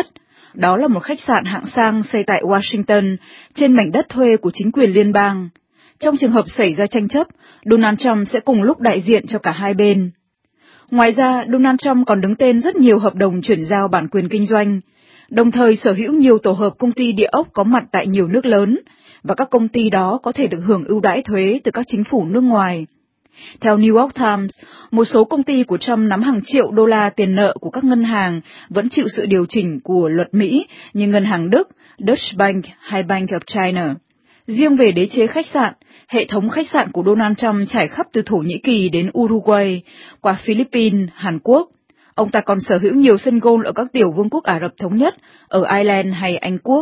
G: Đó là một khách sạn hạng sang xây tại Washington, trên mảnh đất thuê của chính quyền liên bang. Trong trường hợp xảy ra tranh chấp, Donald Trump sẽ cùng lúc đại diện cho cả hai bên. Ngoài ra, Donald Trump còn đứng tên rất nhiều hợp đồng chuyển giao bản quyền kinh doanh, đồng thời sở hữu nhiều tổ hợp công ty địa ốc có mặt tại nhiều nước lớn, và các công ty đó có thể được hưởng ưu đãi thuế từ các chính phủ nước ngoài. Theo New York Times, một số công ty của Trump nắm hàng triệu đô la tiền nợ của các ngân hàng vẫn chịu sự điều chỉnh của luật Mỹ như ngân hàng Đức, Deutsche Bank hay Bank of China. Riêng về đế chế khách sạn, hệ thống khách sạn của Donald Trump trải khắp từ Thổ Nhĩ Kỳ đến Uruguay, qua Philippines, Hàn Quốc. Ông ta còn sở hữu nhiều sân golf ở các tiểu vương quốc Ả Rập Thống Nhất, ở Ireland hay Anh Quốc.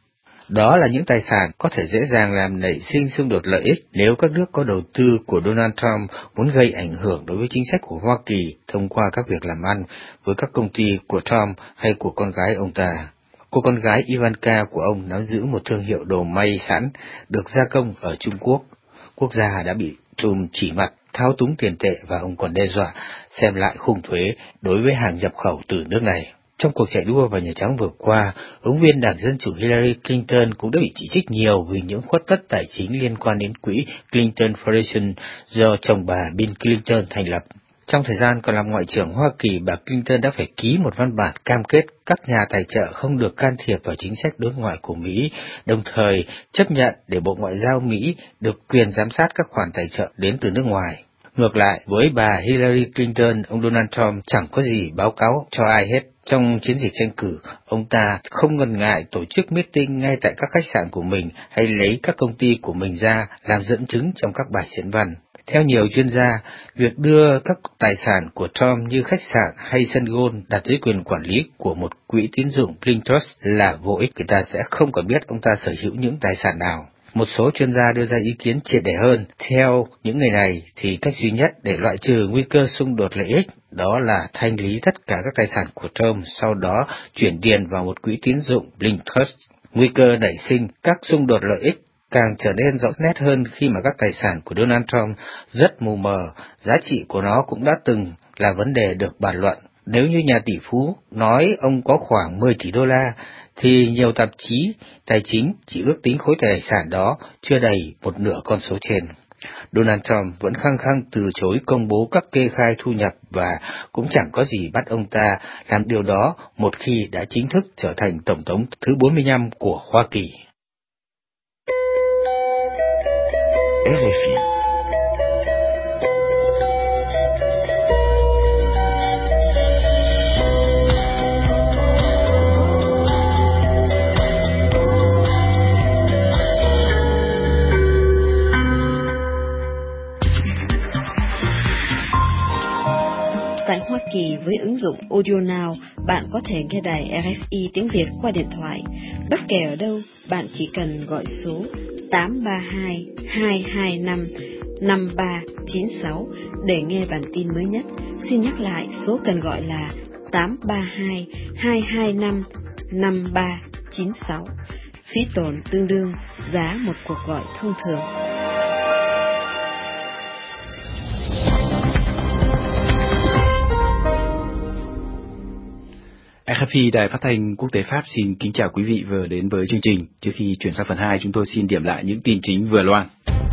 I: Đó là những tài sản có thể dễ dàng làm nảy sinh xung đột lợi ích nếu các nước có đầu tư của Donald Trump muốn gây ảnh hưởng đối với chính sách của Hoa Kỳ thông qua các việc làm ăn với các công ty của Trump hay của con gái ông ta. Cô con gái Ivanka của ông nắm giữ một thương hiệu đồ may sẵn được gia công ở Trung Quốc. Quốc gia đã bị Trump chỉ mặt, thao túng tiền tệ và ông còn đe dọa xem lại khung thuế đối với hàng nhập khẩu từ nước này. Trong cuộc chạy đua vào Nhà Trắng vừa qua, ứng viên Đảng Dân Chủ Hillary Clinton cũng đã bị chỉ trích nhiều vì những khuất tất tài chính liên quan đến quỹ Clinton Foundation do chồng bà Bill Clinton thành lập. Trong thời gian còn làm Ngoại trưởng Hoa Kỳ, bà Clinton đã phải ký một văn bản cam kết các nhà tài trợ không được can thiệp vào chính sách đối ngoại của Mỹ, đồng thời chấp nhận để Bộ Ngoại giao Mỹ được quyền giám sát các khoản tài trợ đến từ nước ngoài. Ngược lại, với bà Hillary Clinton, ông Donald Trump chẳng có gì báo cáo cho ai hết. Trong chiến dịch tranh cử, ông ta không ngần ngại tổ chức meeting ngay tại các khách sạn của mình hay lấy các công ty của mình ra làm dẫn chứng trong các bài diễn văn. Theo nhiều chuyên gia, việc đưa các tài sản của Trump như khách sạn hay sân golf đặt dưới quyền quản lý của một quỹ tín dụng Blink Trust là vô ích, người ta sẽ không còn biết ông ta sở hữu những tài sản nào. Một số chuyên gia đưa ra ý kiến triệt để hơn. Theo những người này thì cách duy nhất để loại trừ nguy cơ xung đột lợi ích đó là thanh lý tất cả các tài sản của Trump, sau đó chuyển tiền vào một quỹ tín dụng Blink Trust. Nguy cơ nảy sinh các xung đột lợi ích càng trở nên rõ nét hơn khi mà các tài sản của Donald Trump rất mù mờ, giá trị của nó cũng đã từng là vấn đề được bàn luận. Nếu như nhà tỷ phú nói ông có khoảng mười tỷ đô la, thì nhiều tạp chí tài chính chỉ ước tính khối tài sản đó chưa đầy một nửa con số trên. Donald Trump vẫn khăng khăng từ chối công bố các kê khai thu nhập và cũng chẳng có gì bắt ông ta làm điều đó một khi đã chính thức trở thành Tổng thống thứ bốn mươi lăm của Hoa Kỳ.
J: rờ ép i
H: Tại Hoa Kỳ, với ứng dụng Audio Now, bạn có thể nghe đài rờ ép i tiếng Việt qua điện thoại. Bất kể ở đâu, bạn chỉ cần gọi số tám ba hai, hai hai năm, năm ba chín sáu để nghe bản tin mới nhất. Xin nhắc lại, số cần gọi là tám ba hai, hai hai năm, năm ba chín sáu. Phí tổn tương đương giá một cuộc gọi thông thường.
C: rờ ép i Đài Phát thanh Quốc tế Pháp xin kính chào quý vị vừa đến với chương trình. Trước khi chuyển sang phần hai, chúng tôi xin điểm lại những tin chính vừa loan.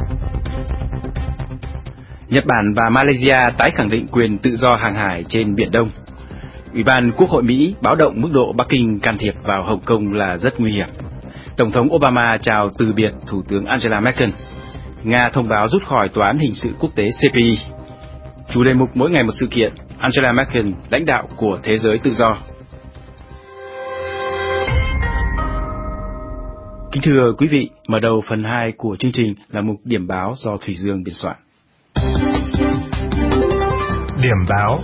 C: Nhật Bản và Malaysia tái khẳng định quyền tự do hàng hải trên Biển Đông. Ủy ban Quốc hội Mỹ báo động mức độ Bắc Kinh can thiệp vào Hồng Kông là rất nguy hiểm. Tổng thống Obama chào từ biệt Thủ tướng Angela Merkel. Nga thông báo rút khỏi Tòa án Hình sự Quốc tế C P I. Chủ đề mục mỗi ngày một sự kiện, Angela Merkel, lãnh đạo của thế giới tự do. Kính thưa quý vị, mở đầu phần hai của chương trình là mục điểm báo do Thủy Dương biên soạn.
J: Điểm báo.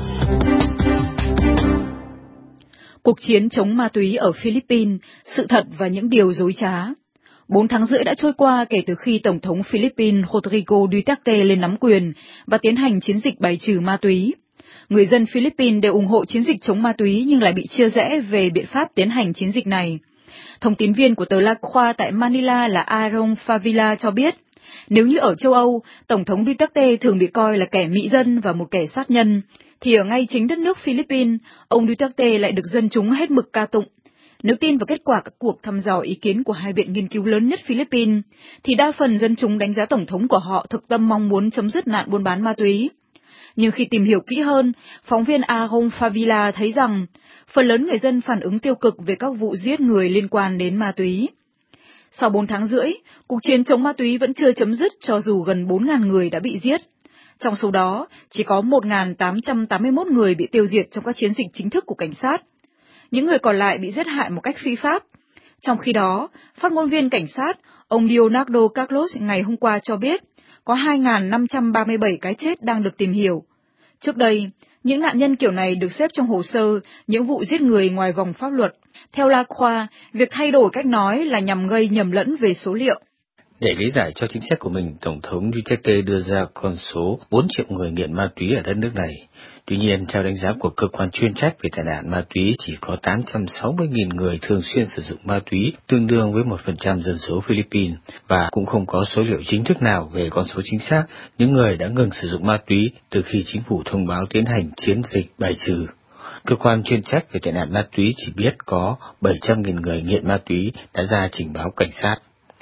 G: Cuộc chiến chống ma túy ở Philippines, sự thật và những điều dối trá. Bốn tháng rưỡi đã trôi qua kể từ khi Tổng thống Philippines Rodrigo Duterte lên nắm quyền và tiến hành chiến dịch bài trừ ma túy. Người dân Philippines đều ủng hộ chiến dịch chống ma túy nhưng lại bị chia rẽ về biện pháp tiến hành chiến dịch này. Thông tín viên của tờ La Croix tại Manila là Aaron Favila cho biết, nếu như ở châu Âu, Tổng thống Duterte thường bị coi là kẻ mị dân và một kẻ sát nhân, thì ở ngay chính đất nước Philippines, ông Duterte lại được dân chúng hết mực ca tụng. Nếu tin vào kết quả các cuộc thăm dò ý kiến của hai viện nghiên cứu lớn nhất Philippines, thì đa phần dân chúng đánh giá Tổng thống của họ thực tâm mong muốn chấm dứt nạn buôn bán ma túy. Nhưng khi tìm hiểu kỹ hơn, phóng viên Aaron Favila thấy rằng phần lớn người dân phản ứng tiêu cực về các vụ giết người liên quan đến ma túy. Sau bốn tháng rưỡi, cuộc chiến chống ma túy vẫn chưa chấm dứt cho dù gần bốn nghìn người đã bị giết. Trong số đó, chỉ có một nghìn tám trăm tám mươi mốt người bị tiêu diệt trong các chiến dịch chính thức của cảnh sát. Những người còn lại bị giết hại một cách phi pháp. Trong khi đó, phát ngôn viên cảnh sát, ông Leonardo Carlos ngày hôm qua cho biết có hai nghìn năm trăm ba mươi bảy cái chết đang được tìm hiểu. Trước đây, những nạn nhân kiểu này được xếp trong hồ sơ những vụ giết người ngoài vòng pháp luật. Theo Lacroix, việc thay đổi cách nói là nhằm gây nhầm lẫn về số liệu.
I: Để lý giải cho chính sách của mình, Tổng thống Duterte đưa ra con số bốn triệu người nghiện ma túy ở đất nước này. Tuy nhiên, theo đánh giá của cơ quan chuyên trách về tệ nạn ma túy, chỉ có tám trăm sáu mươi nghìn người thường xuyên sử dụng ma túy, tương đương với một phần trăm dân số Philippines, và cũng không có số liệu chính thức nào về con số chính xác những người đã ngừng sử dụng ma túy từ khi chính phủ thông báo tiến hành chiến dịch bài trừ. Cơ quan chuyên trách về tệ nạn ma túy chỉ biết có bảy trăm nghìn người nghiện ma túy đã ra trình báo cảnh sát.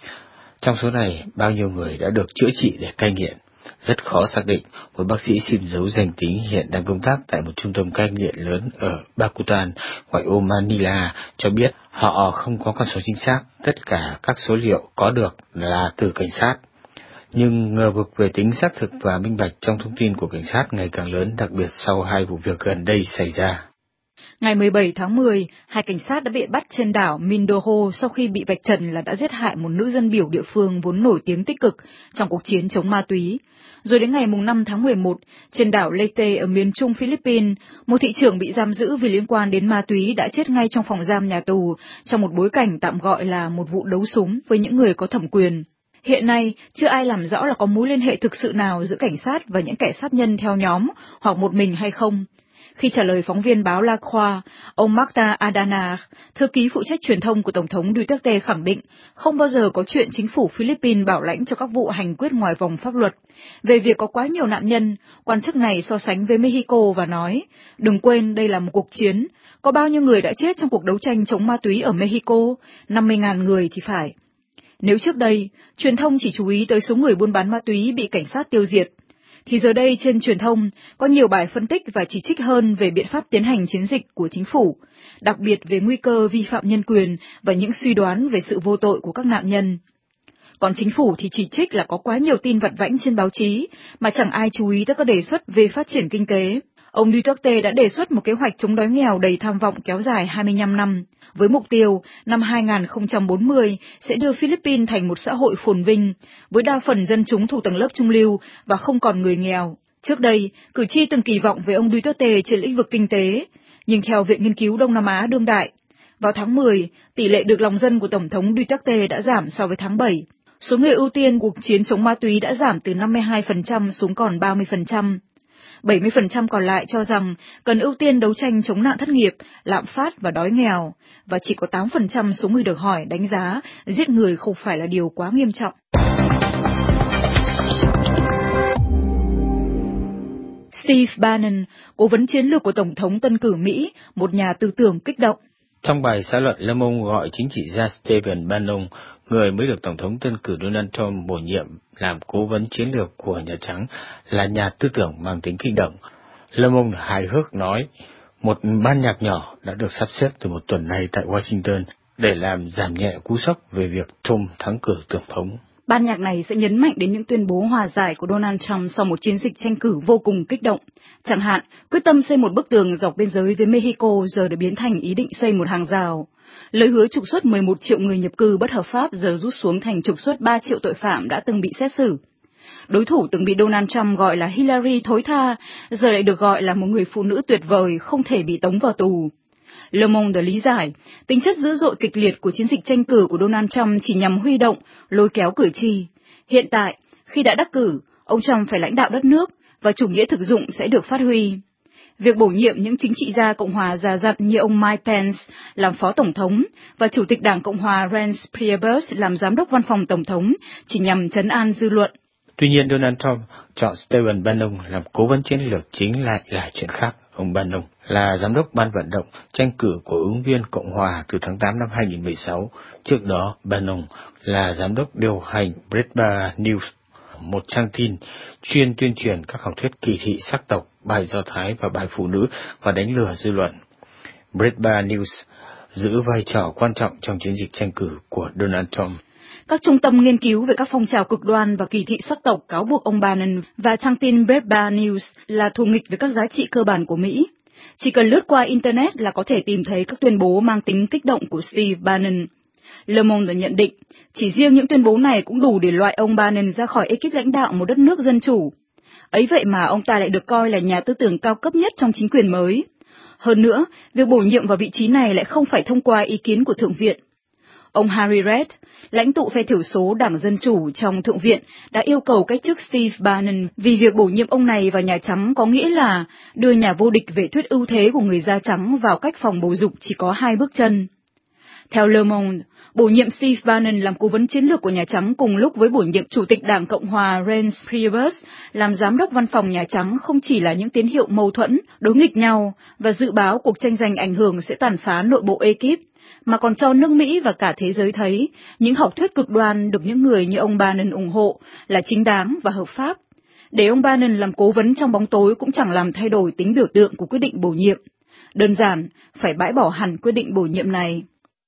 I: Trong số này, bao nhiêu người đã được chữa trị để cai nghiện? Rất khó xác định. Một bác sĩ xin giấu danh tính hiện đang công tác tại một trung tâm cai nghiện lớn ở Bakutan, ngoại ô Manila, cho biết họ không có con số chính xác. Tất cả các số liệu có được là từ cảnh sát. Nhưng ngờ vực về tính xác thực và minh bạch trong thông tin của cảnh sát ngày càng lớn, đặc biệt sau hai vụ việc gần đây xảy ra.
G: Ngày mười bảy tháng mười, hai cảnh sát đã bị bắt trên đảo Mindoho sau khi bị vạch trần là đã giết hại một nữ dân biểu địa phương vốn nổi tiếng tích cực trong cuộc chiến chống ma túy. Rồi đến ngày năm tháng mười một, trên đảo Leyte ở miền trung Philippines, một thị trưởng bị giam giữ vì liên quan đến ma túy đã chết ngay trong phòng giam nhà tù trong một bối cảnh tạm gọi là một vụ đấu súng với những người có thẩm quyền. Hiện nay, chưa ai làm rõ là có mối liên hệ thực sự nào giữa cảnh sát và những kẻ sát nhân theo nhóm hoặc một mình hay không. Khi trả lời phóng viên báo La Croix, ông Marta Adana, thư ký phụ trách truyền thông của Tổng thống Duterte khẳng định không bao giờ có chuyện chính phủ Philippines bảo lãnh cho các vụ hành quyết ngoài vòng pháp luật. Về việc có quá nhiều nạn nhân, quan chức này so sánh với Mexico và nói, đừng quên đây là một cuộc chiến, có bao nhiêu người đã chết trong cuộc đấu tranh chống ma túy ở Mexico, năm mươi nghìn người thì phải. Nếu trước đây, truyền thông chỉ chú ý tới số người buôn bán ma túy bị cảnh sát tiêu diệt, thì giờ đây trên truyền thông có nhiều bài phân tích và chỉ trích hơn về biện pháp tiến hành chiến dịch của chính phủ, đặc biệt về nguy cơ vi phạm nhân quyền và những suy đoán về sự vô tội của các nạn nhân. Còn chính phủ thì chỉ trích là có quá nhiều tin vặt vãnh trên báo chí mà chẳng ai chú ý tới các đề xuất về phát triển kinh tế. Ông Duterte đã đề xuất một kế hoạch chống đói nghèo đầy tham vọng kéo dài hai mươi lăm năm, với mục tiêu năm hai nghìn không trăm bốn mươi sẽ đưa Philippines thành một xã hội phồn vinh, với đa phần dân chúng thuộc tầng lớp trung lưu và không còn người nghèo. Trước đây, cử tri từng kỳ vọng về ông Duterte trên lĩnh vực kinh tế, nhưng theo Viện Nghiên cứu Đông Nam Á đương đại, vào tháng mười, tỷ lệ được lòng dân của Tổng thống Duterte đã giảm so với tháng bảy. Số người ưu tiên cuộc chiến chống ma túy đã giảm từ năm mươi hai phần trăm xuống còn ba mươi phần trăm. bảy mươi phần trăm còn lại cho rằng cần ưu tiên đấu tranh chống nạn thất nghiệp, lạm phát và đói nghèo, và chỉ có tám phần trăm số người được hỏi đánh giá giết người không phải là điều quá nghiêm trọng. Steve Bannon, cố vấn chiến lược của Tổng thống tân cử Mỹ, một nhà tư tưởng kích động.
I: Trong bài xã luận, Le Monde gọi chính trị gia Stephen Bannon, người mới được Tổng thống tân cử Donald Trump bổ nhiệm làm cố vấn chiến lược của Nhà Trắng, là nhà tư tưởng mang tính kích động. Le Monde hài hước nói, một ban nhạc nhỏ đã được sắp xếp từ một tuần nay tại Washington để làm giảm nhẹ cú sốc về việc Trump thắng cử Tổng thống.
G: Ban nhạc này sẽ nhấn mạnh đến những tuyên bố hòa giải của Donald Trump sau một chiến dịch tranh cử vô cùng kích động. Chẳng hạn, quyết tâm xây một bức tường dọc biên giới với Mexico giờ đã biến thành ý định xây một hàng rào. Lời hứa trục xuất mười một triệu người nhập cư bất hợp pháp giờ rút xuống thành trục xuất ba triệu tội phạm đã từng bị xét xử. Đối thủ từng bị Donald Trump gọi là Hillary thối tha, giờ lại được gọi là một người phụ nữ tuyệt vời không thể bị tống vào tù. Le Monde lý giải, tính chất dữ dội kịch liệt của chiến dịch tranh cử của Donald Trump chỉ nhằm huy động, lôi kéo cử tri. Hiện tại, khi đã đắc cử, ông Trump phải lãnh đạo đất nước và chủ nghĩa thực dụng sẽ được phát huy. Việc bổ nhiệm những chính trị gia Cộng hòa già dặn như ông Mike Pence làm phó tổng thống và Chủ tịch Đảng Cộng hòa Reince Priebus làm giám đốc văn phòng tổng thống chỉ nhằm trấn an dư luận.
I: Tuy nhiên, Donald Trump chọn Stephen Bannon làm cố vấn chiến lược chính lại là chuyện khác. Ông Bannon là giám đốc ban vận động tranh cử của ứng viên Cộng hòa từ tháng tám năm hai nghìn không trăm mười sáu. Trước đó, Bannon là giám đốc điều hành Breitbart News, một trang tin chuyên tuyên truyền các học thuyết kỳ thị sắc tộc, bài Do Thái và bài phụ nữ và đánh lừa dư luận. Breitbart News giữ vai trò quan trọng trong chiến dịch tranh cử của Donald Trump.
G: Các trung tâm nghiên cứu về các phong trào cực đoan và kỳ thị sắc tộc cáo buộc ông Bannon và trang tin Breitbart News là thù nghịch với các giá trị cơ bản của Mỹ. Chỉ cần lướt qua Internet là có thể tìm thấy các tuyên bố mang tính kích động của Steve Bannon. Le Monde nhận định, chỉ riêng những tuyên bố này cũng đủ để loại ông Bannon ra khỏi ekip lãnh đạo một đất nước dân chủ. Ấy vậy mà ông ta lại được coi là nhà tư tưởng cao cấp nhất trong chính quyền mới. Hơn nữa, việc bổ nhiệm vào vị trí này lại không phải thông qua ý kiến của Thượng viện. Ông Harry Reid, lãnh tụ phe thiểu số Đảng Dân Chủ trong Thượng viện, đã yêu cầu cách chức Steve Bannon vì việc bổ nhiệm ông này vào Nhà Trắng có nghĩa là đưa nhà vô địch về thuyết ưu thế của người da trắng vào cách phòng bầu dục chỉ có hai bước chân. Theo Le Monde, bổ nhiệm Steve Bannon làm cố vấn chiến lược của Nhà Trắng cùng lúc với bổ nhiệm Chủ tịch Đảng Cộng hòa Reince Priebus làm giám đốc văn phòng Nhà Trắng không chỉ là những tín hiệu mâu thuẫn, đối nghịch nhau và dự báo cuộc tranh giành ảnh hưởng sẽ tàn phá nội bộ ekip, mà còn cho nước Mỹ và cả thế giới thấy những học thuyết cực đoan được những người như ông Bannon ủng hộ là chính đáng và hợp pháp. Để ông Bannon làm cố vấn trong bóng tối cũng chẳng làm thay đổi tính biểu tượng của quyết định bổ nhiệm. Đơn giản, phải bãi bỏ hẳn quyết định bổ nhiệm này.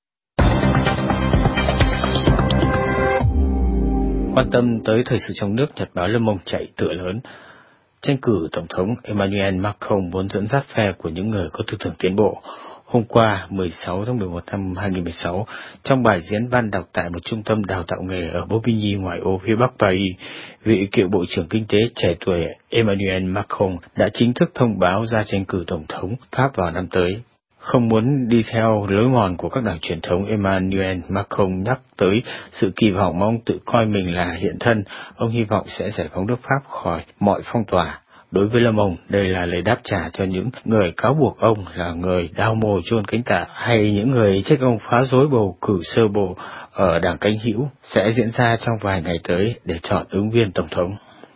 I: Quan tâm tới thời sự trong nước, Nhật báo Le Monde chạy tựa lớn. Tranh cử Tổng thống Emmanuel Macron vốn dẫn dắt phe của những người có tư tưởng tiến bộ. Hôm qua, mười sáu tháng mười một năm hai nghìn không trăm mười sáu, trong bài diễn văn đọc tại một trung tâm đào tạo nghề ở Bobigny ngoại ô phía bắc Paris, vị cựu Bộ trưởng Kinh tế trẻ tuổi Emmanuel Macron đã chính thức thông báo ra tranh cử Tổng thống Pháp vào năm tới. Không muốn đi theo lối mòn của các đảng truyền thống, Emmanuel Macron nhắc tới sự kỳ vọng mà ông tự coi mình là hiện thân. Ông hy vọng sẽ giải phóng nước Pháp khỏi mọi phong tỏa. Đối với Le Monde, đây là lời đáp trả cho những người cáo buộc ông là người đào mồ chôn cánh tả, hay những người trách ông phá rối bầu cử sơ bộ ở đảng cánh hữu sẽ diễn ra trong vài ngày tới để chọn ứng viên tổng thống.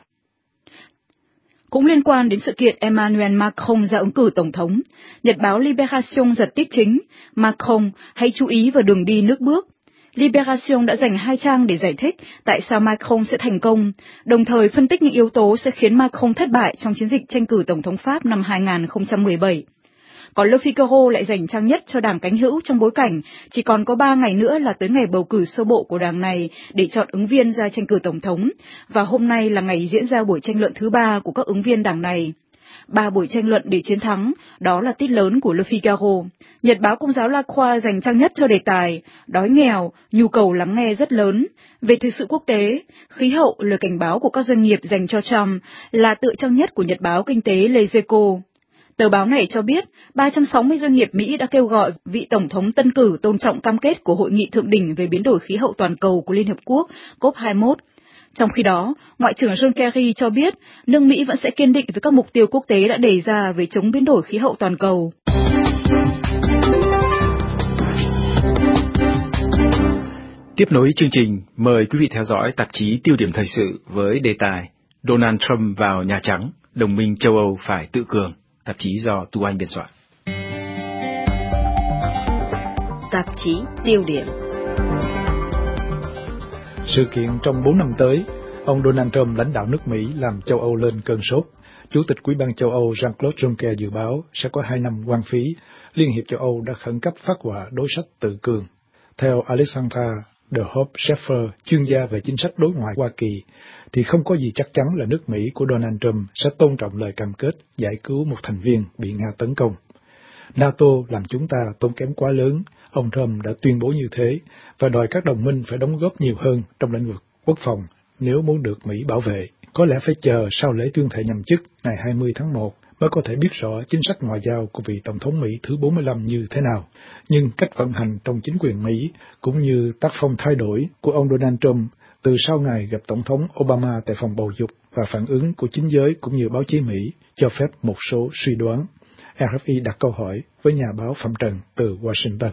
G: Cũng liên quan đến sự kiện Emmanuel Macron ra ứng cử tổng thống, Nhật báo Libération giật tít chính, Macron hãy chú ý vào đường đi nước bước. Libération đã dành hai trang để giải thích tại sao Macron sẽ thành công, đồng thời phân tích những yếu tố sẽ khiến Macron thất bại trong chiến dịch tranh cử Tổng thống Pháp năm hai nghìn không trăm mười bảy. Còn Le Figaro lại dành trang nhất cho đảng cánh hữu trong bối cảnh chỉ còn có ba ngày nữa là tới ngày bầu cử sơ bộ của đảng này để chọn ứng viên ra tranh cử Tổng thống, và hôm nay là ngày diễn ra buổi tranh luận thứ ba của các ứng viên đảng này. Ba buổi tranh luận để chiến thắng, đó là tít lớn của Le Figaro. Nhật báo Công giáo La Croix dành trang nhất cho đề tài đói nghèo, nhu cầu lắng nghe rất lớn. Về thời sự quốc tế, khí hậu, lời cảnh báo của các doanh nghiệp dành cho Trump là tựa trang nhất của Nhật báo Kinh tế Les Echos. Tờ báo này cho biết ba trăm sáu mươi doanh nghiệp Mỹ đã kêu gọi vị Tổng thống tân cử tôn trọng cam kết của Hội nghị Thượng đỉnh về biến đổi khí hậu toàn cầu của Liên Hợp Quốc, COP hai mươi mốt. Trong khi đó, Ngoại trưởng John Kerry cho biết nước Mỹ vẫn sẽ kiên định với các mục tiêu quốc tế đã đề ra về chống biến đổi khí hậu toàn cầu.
C: Tiếp nối chương trình, mời quý vị theo dõi tạp chí Tiêu điểm thời sự với đề tài Donald Trump vào Nhà Trắng, đồng minh châu Âu phải tự cường, tạp chí do Tu Anh biên soạn.
H: Tạp chí Tiêu điểm.
K: Sự kiện trong bốn năm tới, ông Donald Trump lãnh đạo nước Mỹ làm châu Âu lên cơn sốt. Chủ tịch Ủy ban châu Âu Jean-Claude Juncker dự báo sẽ có hai năm hoang phí. Liên hiệp châu Âu đã khẩn cấp phát họa đối sách tự cường. Theo Alexandra de Hoop-Scheffer, chuyên gia về chính sách đối ngoại Hoa Kỳ, thì không có gì chắc chắn là nước Mỹ của Donald Trump sẽ tôn trọng lời cam kết giải cứu một thành viên bị Nga tấn công. NATO làm chúng ta tốn kém quá lớn, ông Trump đã tuyên bố như thế, và đòi các đồng minh phải đóng góp nhiều hơn trong lĩnh vực quốc phòng nếu muốn được Mỹ bảo vệ. Có lẽ phải chờ sau lễ tuyên thệ nhậm chức ngày hai mươi tháng một mới có thể biết rõ chính sách ngoại giao của vị Tổng thống Mỹ thứ bốn mươi lăm như thế nào. Nhưng cách vận hành trong chính quyền Mỹ cũng như tác phong thay đổi của ông Donald Trump từ sau ngày gặp Tổng thống Obama tại phòng bầu dục và phản ứng của chính giới cũng như báo chí Mỹ cho phép một số suy đoán. rờ ép i đặt câu hỏi với nhà báo Phạm Trần từ Washington.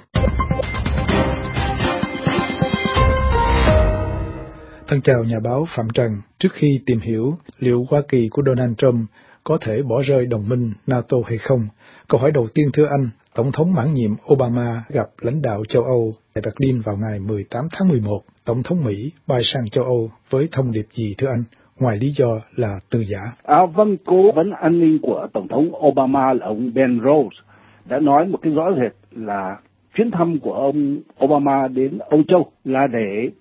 K: Thân chào nhà báo Phạm Trần. Trước khi tìm hiểu liệu Hoa Kỳ của Donald Trump có thể bỏ rơi đồng minh NATO hay không? Câu hỏi đầu tiên thưa anh, Tổng thống mãn nhiệm Obama gặp lãnh đạo châu Âu tại Berlin vào ngày mười tám tháng mười một. Tổng thống Mỹ bay sang châu Âu với thông điệp gì thưa anh, ngoài lý do là từ giả?
L: À, vâng, cố vấn an ninh của Tổng thống Obama là ông Ben Rhodes đã nói một cái rõ rệt là chuyến thăm của ông Obama đến Âu Châu là để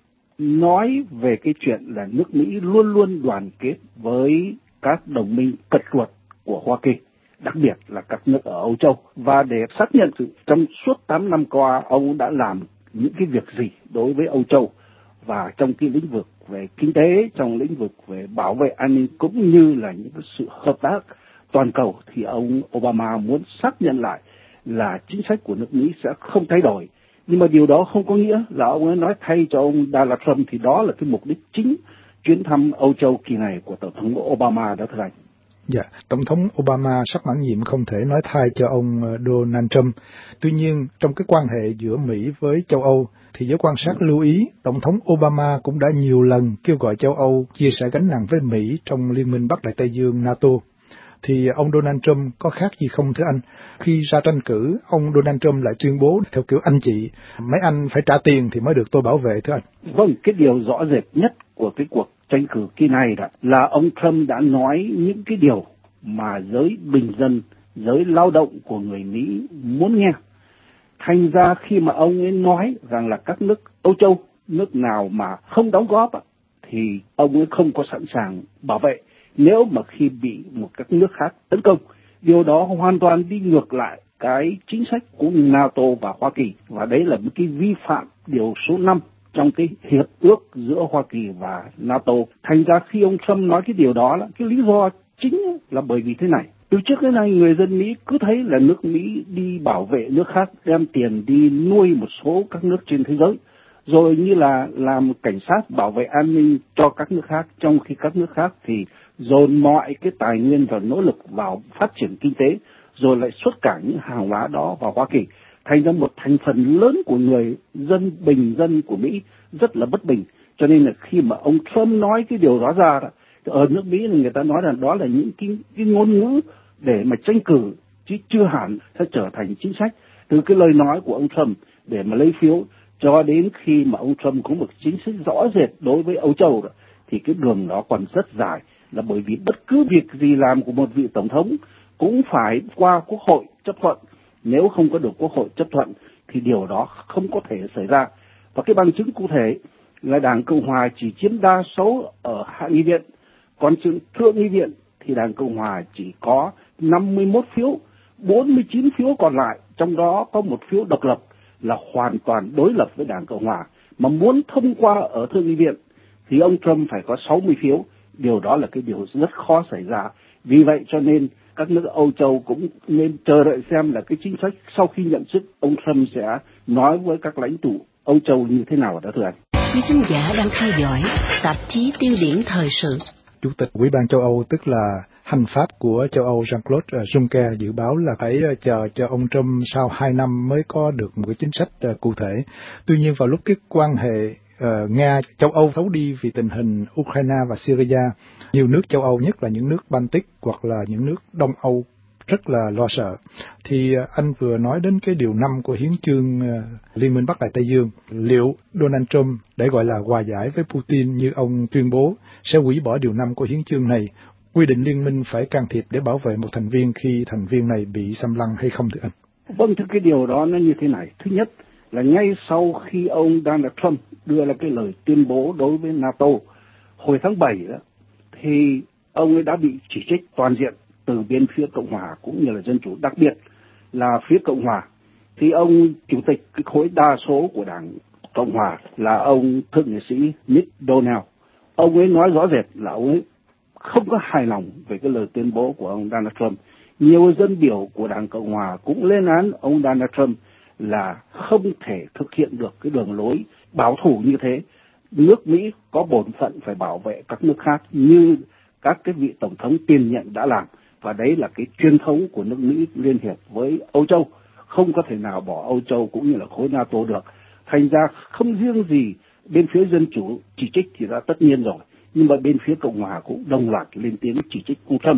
L: nói về cái chuyện là nước Mỹ luôn luôn đoàn kết với các đồng minh cật ruột của Hoa Kỳ, đặc biệt là các nước ở Âu Châu, và để xác nhận sự trong suốt tám năm qua ông đã làm những cái việc gì đối với Âu Châu, và trong cái lĩnh vực về kinh tế, trong lĩnh vực về bảo vệ an ninh cũng như là những cái sự hợp tác toàn cầu, thì ông Obama muốn xác nhận lại là chính sách của nước Mỹ sẽ không thay đổi. Nhưng mà điều đó không có nghĩa là ông ấy nói thay cho ông Donald Trump, thì đó là cái mục đích chính chuyến thăm Âu Châu kỳ này của Tổng thống Obama đó thưa anh.
K: Dạ, Tổng thống Obama sắp mãn nhiệm không thể nói thay cho ông Donald Trump. Tuy nhiên, trong cái quan hệ giữa Mỹ với châu Âu, thì giới quan sát lưu ý, Tổng thống Obama cũng đã nhiều lần kêu gọi châu Âu chia sẻ gánh nặng với Mỹ trong Liên minh Bắc Đại Tây Dương NATO. Thì ông Donald Trump có khác gì không thưa anh? Khi ra tranh cử, ông Donald Trump lại tuyên bố theo kiểu anh chị, mấy anh phải trả tiền thì mới được tôi bảo vệ thưa anh.
L: Vâng, cái điều rõ rệt nhất của cái cuộc tranh cử kỳ này đó là ông Trump đã nói những cái điều mà giới bình dân, giới lao động của người Mỹ muốn nghe. Thành ra khi mà ông ấy nói rằng là các nước Âu Châu, nước nào mà không đóng góp thì ông ấy không có sẵn sàng bảo vệ nếu mà khi bị một các nước khác tấn công. Điều đó hoàn toàn đi ngược lại cái chính sách của NATO và Hoa Kỳ, và đấy là một cái vi phạm điều số năm trong cái hiệp ước giữa Hoa Kỳ và NATO. Thành ra khi ông Trump nói cái điều đó, cái lý do chính là bởi vì thế này. Từ trước đến nay người dân Mỹ cứ thấy là nước Mỹ đi bảo vệ nước khác, đem tiền đi nuôi một số các nước trên thế giới, rồi như là làm cảnh sát bảo vệ an ninh cho các nước khác, trong khi các nước khác thì dồn mọi cái tài nguyên và nỗ lực vào phát triển kinh tế, rồi lại xuất cảng những hàng hóa đó vào Hoa Kỳ. Thành ra một thành phần lớn của người dân bình dân của Mỹ rất là bất bình. Cho nên là khi mà ông Trump nói cái điều đó ra, ở nước Mỹ là người ta nói là đó là những cái, cái ngôn ngữ để mà tranh cử, chứ chưa hẳn sẽ trở thành chính sách. Từ cái lời nói của ông Trump để mà lấy phiếu cho đến khi mà ông Trump có một chính sách rõ rệt đối với Âu Châu đó, thì cái đường đó còn rất dài, là bởi vì bất cứ việc gì làm của một vị tổng thống cũng phải qua Quốc hội chấp thuận. Nếu không có được Quốc hội chấp thuận thì điều đó không có thể xảy ra. Và cái bằng chứng cụ thể là Đảng Cộng Hòa chỉ chiếm đa số ở Hạ nghị viện, còn Thượng nghị viện thì Đảng Cộng Hòa chỉ có năm mươi mốt phiếu, bốn mươi chín phiếu còn lại, trong đó có một phiếu độc lập là hoàn toàn đối lập với Đảng Cộng Hòa. Mà muốn thông qua ở Thượng nghị viện thì ông Trump phải có sáu mươi phiếu. Điều đó là cái điều rất khó xảy ra. Vì vậy cho nên các nước Âu Châu cũng nên chờ đợi xem là cái chính sách sau khi nhậm chức ông Trump sẽ nói với các lãnh tụ Âu Châu như thế nào đó thưa anh.
M: Quý khán giả đang theo dõi tạp chí Tiêu điểm thời sự.
K: Chủ tịch Ủy ban châu Âu, tức là hành pháp của châu Âu Jean-Claude Juncker dự báo là phải chờ cho ông Trump sau hai năm mới có được một cái chính sách cụ thể. Tuy nhiên vào lúc cái quan hệ uh, Nga châu Âu xấu đi vì tình hình Ukraine và Syria, nhiều nước châu Âu, nhất là những nước Baltic hoặc là những nước Đông Âu rất là lo sợ. Thì uh, anh vừa nói đến cái điều năm của hiến chương uh, Liên minh Bắc Đại Tây Dương. Liệu Donald Trump để gọi là hòa giải với Putin như ông tuyên bố sẽ hủy bỏ điều năm của hiến chương này, quy định liên minh phải can thiệp để bảo vệ một thành viên khi thành viên này bị xâm lăng hay không thưa anh?
L: Vâng, thưa, cái điều đó nó như thế này. Thứ nhất là ngay sau khi ông Donald Trump đưa ra cái lời tuyên bố đối với NATO hồi tháng bảy đó, thì ông ấy đã bị chỉ trích toàn diện từ bên phía Cộng Hòa cũng như là Dân Chủ, đặc biệt là phía Cộng Hòa. Thì ông chủ tịch cái khối đa số của Đảng Cộng Hòa là ông thượng nghị sĩ Mitch McConnell, ông ấy nói rõ rệt là ông ấy không có hài lòng về cái lời tuyên bố của ông Donald Trump. Nhiều dân biểu của Đảng Cộng Hòa cũng lên án ông Donald Trump là không thể thực hiện được cái đường lối bảo thủ như thế. Nước Mỹ có bổn phận phải bảo vệ các nước khác như các cái vị tổng thống tiền nhiệm đã làm. Và đấy là cái truyền thống của nước Mỹ liên hiệp với Âu Châu. Không có thể nào bỏ Âu Châu cũng như là khối NATO được. Thành ra không riêng gì bên phía Dân Chủ chỉ trích thì đã tất nhiên rồi, nhưng mà bên phía Cộng Hòa cũng đồng loạt lên tiếng chỉ trích ông Trump.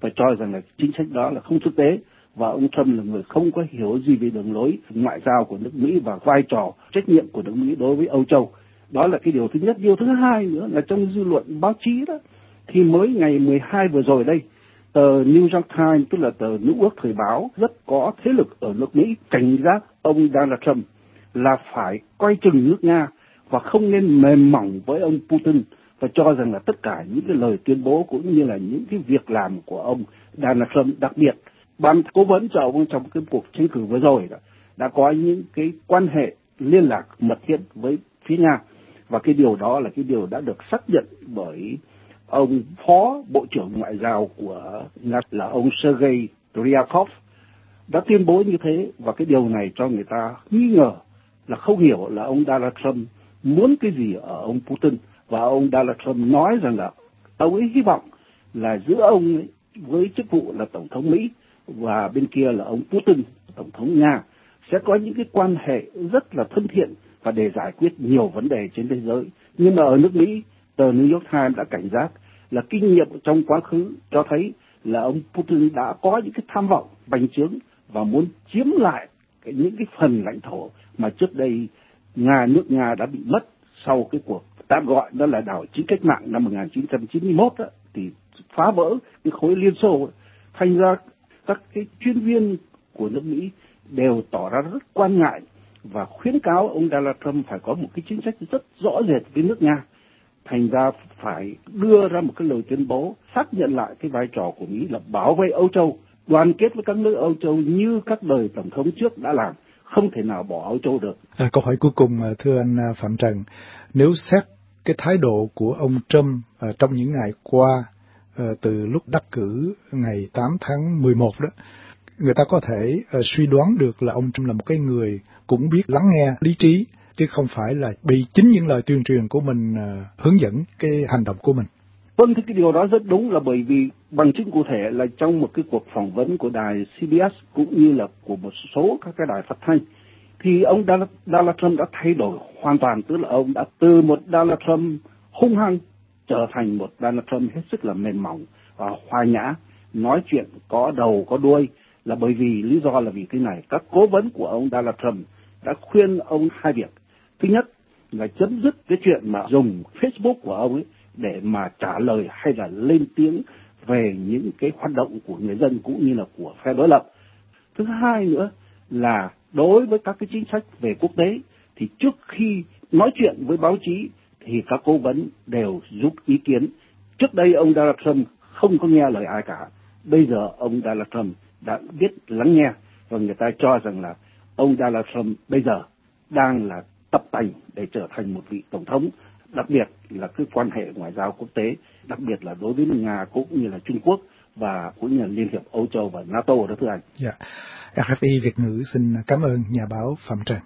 L: và cho rằng là chính sách đó là không thực tế, và ông Trump là người không có hiểu gì về đường lối ngoại giao của nước Mỹ và vai trò trách nhiệm của nước Mỹ đối với Âu Châu. Đó là cái điều thứ nhất. Điều thứ hai nữa là trong dư luận báo chí đó, thì mới ngày mười hai vừa rồi đây, tờ New York Times, tức là tờ Nữ Quốc Thời báo, rất có thế lực ở nước Mỹ, cảnh giác ông Donald Trump là phải coi chừng nước Nga và không nên mềm mỏng với ông Putin, và cho rằng là tất cả những cái lời tuyên bố cũng như là những cái việc làm của ông Donald Trump, đặc biệt ban cố vấn cho ông trong cái cuộc tranh cử vừa rồi đó, đã có những cái quan hệ liên lạc mật thiết với phía Nga, và cái điều đó là cái điều đã được xác nhận bởi ông Phó Bộ trưởng Ngoại giao của Nga là ông Sergei Ryabkov đã tuyên bố như thế, và cái điều này cho người ta nghi ngờ là không hiểu là ông Donald Trump muốn cái gì ở ông Putin, và ông Donald Trump nói rằng là ông ấy hy vọng là giữa ông ấy với chức vụ là Tổng thống Mỹ và bên kia là ông Putin, Tổng thống Nga, sẽ có những cái quan hệ rất là thân thiện và để giải quyết nhiều vấn đề trên thế giới. Nhưng mà ở nước Mỹ, tờ New York Times đã cảnh giác là kinh nghiệm trong quá khứ cho thấy là ông Putin đã có những cái tham vọng bành trướng và muốn chiếm lại cái, những cái phần lãnh thổ mà trước đây Nga, nước Nga đã bị mất sau cái cuộc tạm gọi đó là đảo chính cách mạng năm một nghìn chín trăm chín mươi mốt đó, thì phá vỡ cái khối Liên Xô ấy. Thành ra các cái chuyên viên của nước Mỹ đều tỏ ra rất quan ngại và khuyến cáo ông Donald Trump phải có một cái chính sách rất rõ rệt với nước Nga. Thành ra phải đưa ra một cái lời tuyên bố xác nhận lại cái vai trò của Mỹ là bảo vệ Âu Châu, đoàn kết với các nước Âu Châu như các đời tổng thống trước đã làm, không thể nào bỏ Âu Châu được.
K: À, câu hỏi cuối cùng thưa anh Phạm Trần, nếu xét cái thái độ của ông Trump à, trong những ngày qua à, từ lúc đắc cử ngày tám tháng mười một đó, người ta có thể à, suy đoán được là ông Trump là một cái người cũng biết lắng nghe lý trí, chứ không phải là bị chính những lời tuyên truyền của mình à, hướng dẫn cái hành động của mình.
L: Vâng, thì cái điều đó rất đúng, là bởi vì bằng chứng cụ thể là trong một cái cuộc phỏng vấn của đài xê bê ét cũng như là của một số các cái đài phát thanh, thì ông Donald Trump đã thay đổi hoàn toàn, tức là ông đã từ một Donald Trump hung hăng trở thành một Donald Trump hết sức là mềm mỏng và hòa nhã, nói chuyện có đầu có đuôi, là bởi vì lý do là vì cái này, các cố vấn của ông Donald Trump đã khuyên ông hai việc. Thứ nhất là chấm dứt cái chuyện mà dùng Facebook của ông ấy để mà trả lời hay là lên tiếng về những cái hoạt động của người dân cũng như là của phe đối lập. Thứ hai nữa là đối với các cái chính sách về quốc tế, thì trước khi nói chuyện với báo chí thì các cố vấn đều giúp ý kiến. Trước đây ông Donald Trump không có nghe lời ai cả, bây giờ ông Donald Trump đã biết lắng nghe, và người ta cho rằng là ông Donald Trump bây giờ đang là tập tành để trở thành một vị tổng thống, đặc biệt là cái quan hệ ngoại giao quốc tế, đặc biệt là đối với Nga cũng như là Trung Quốc và cũng như là Liên hiệp Âu Châu và NATO đó thưa anh.
K: Dạ, rờ ép i Việt ngữ xin cảm ơn nhà báo Phạm Trần.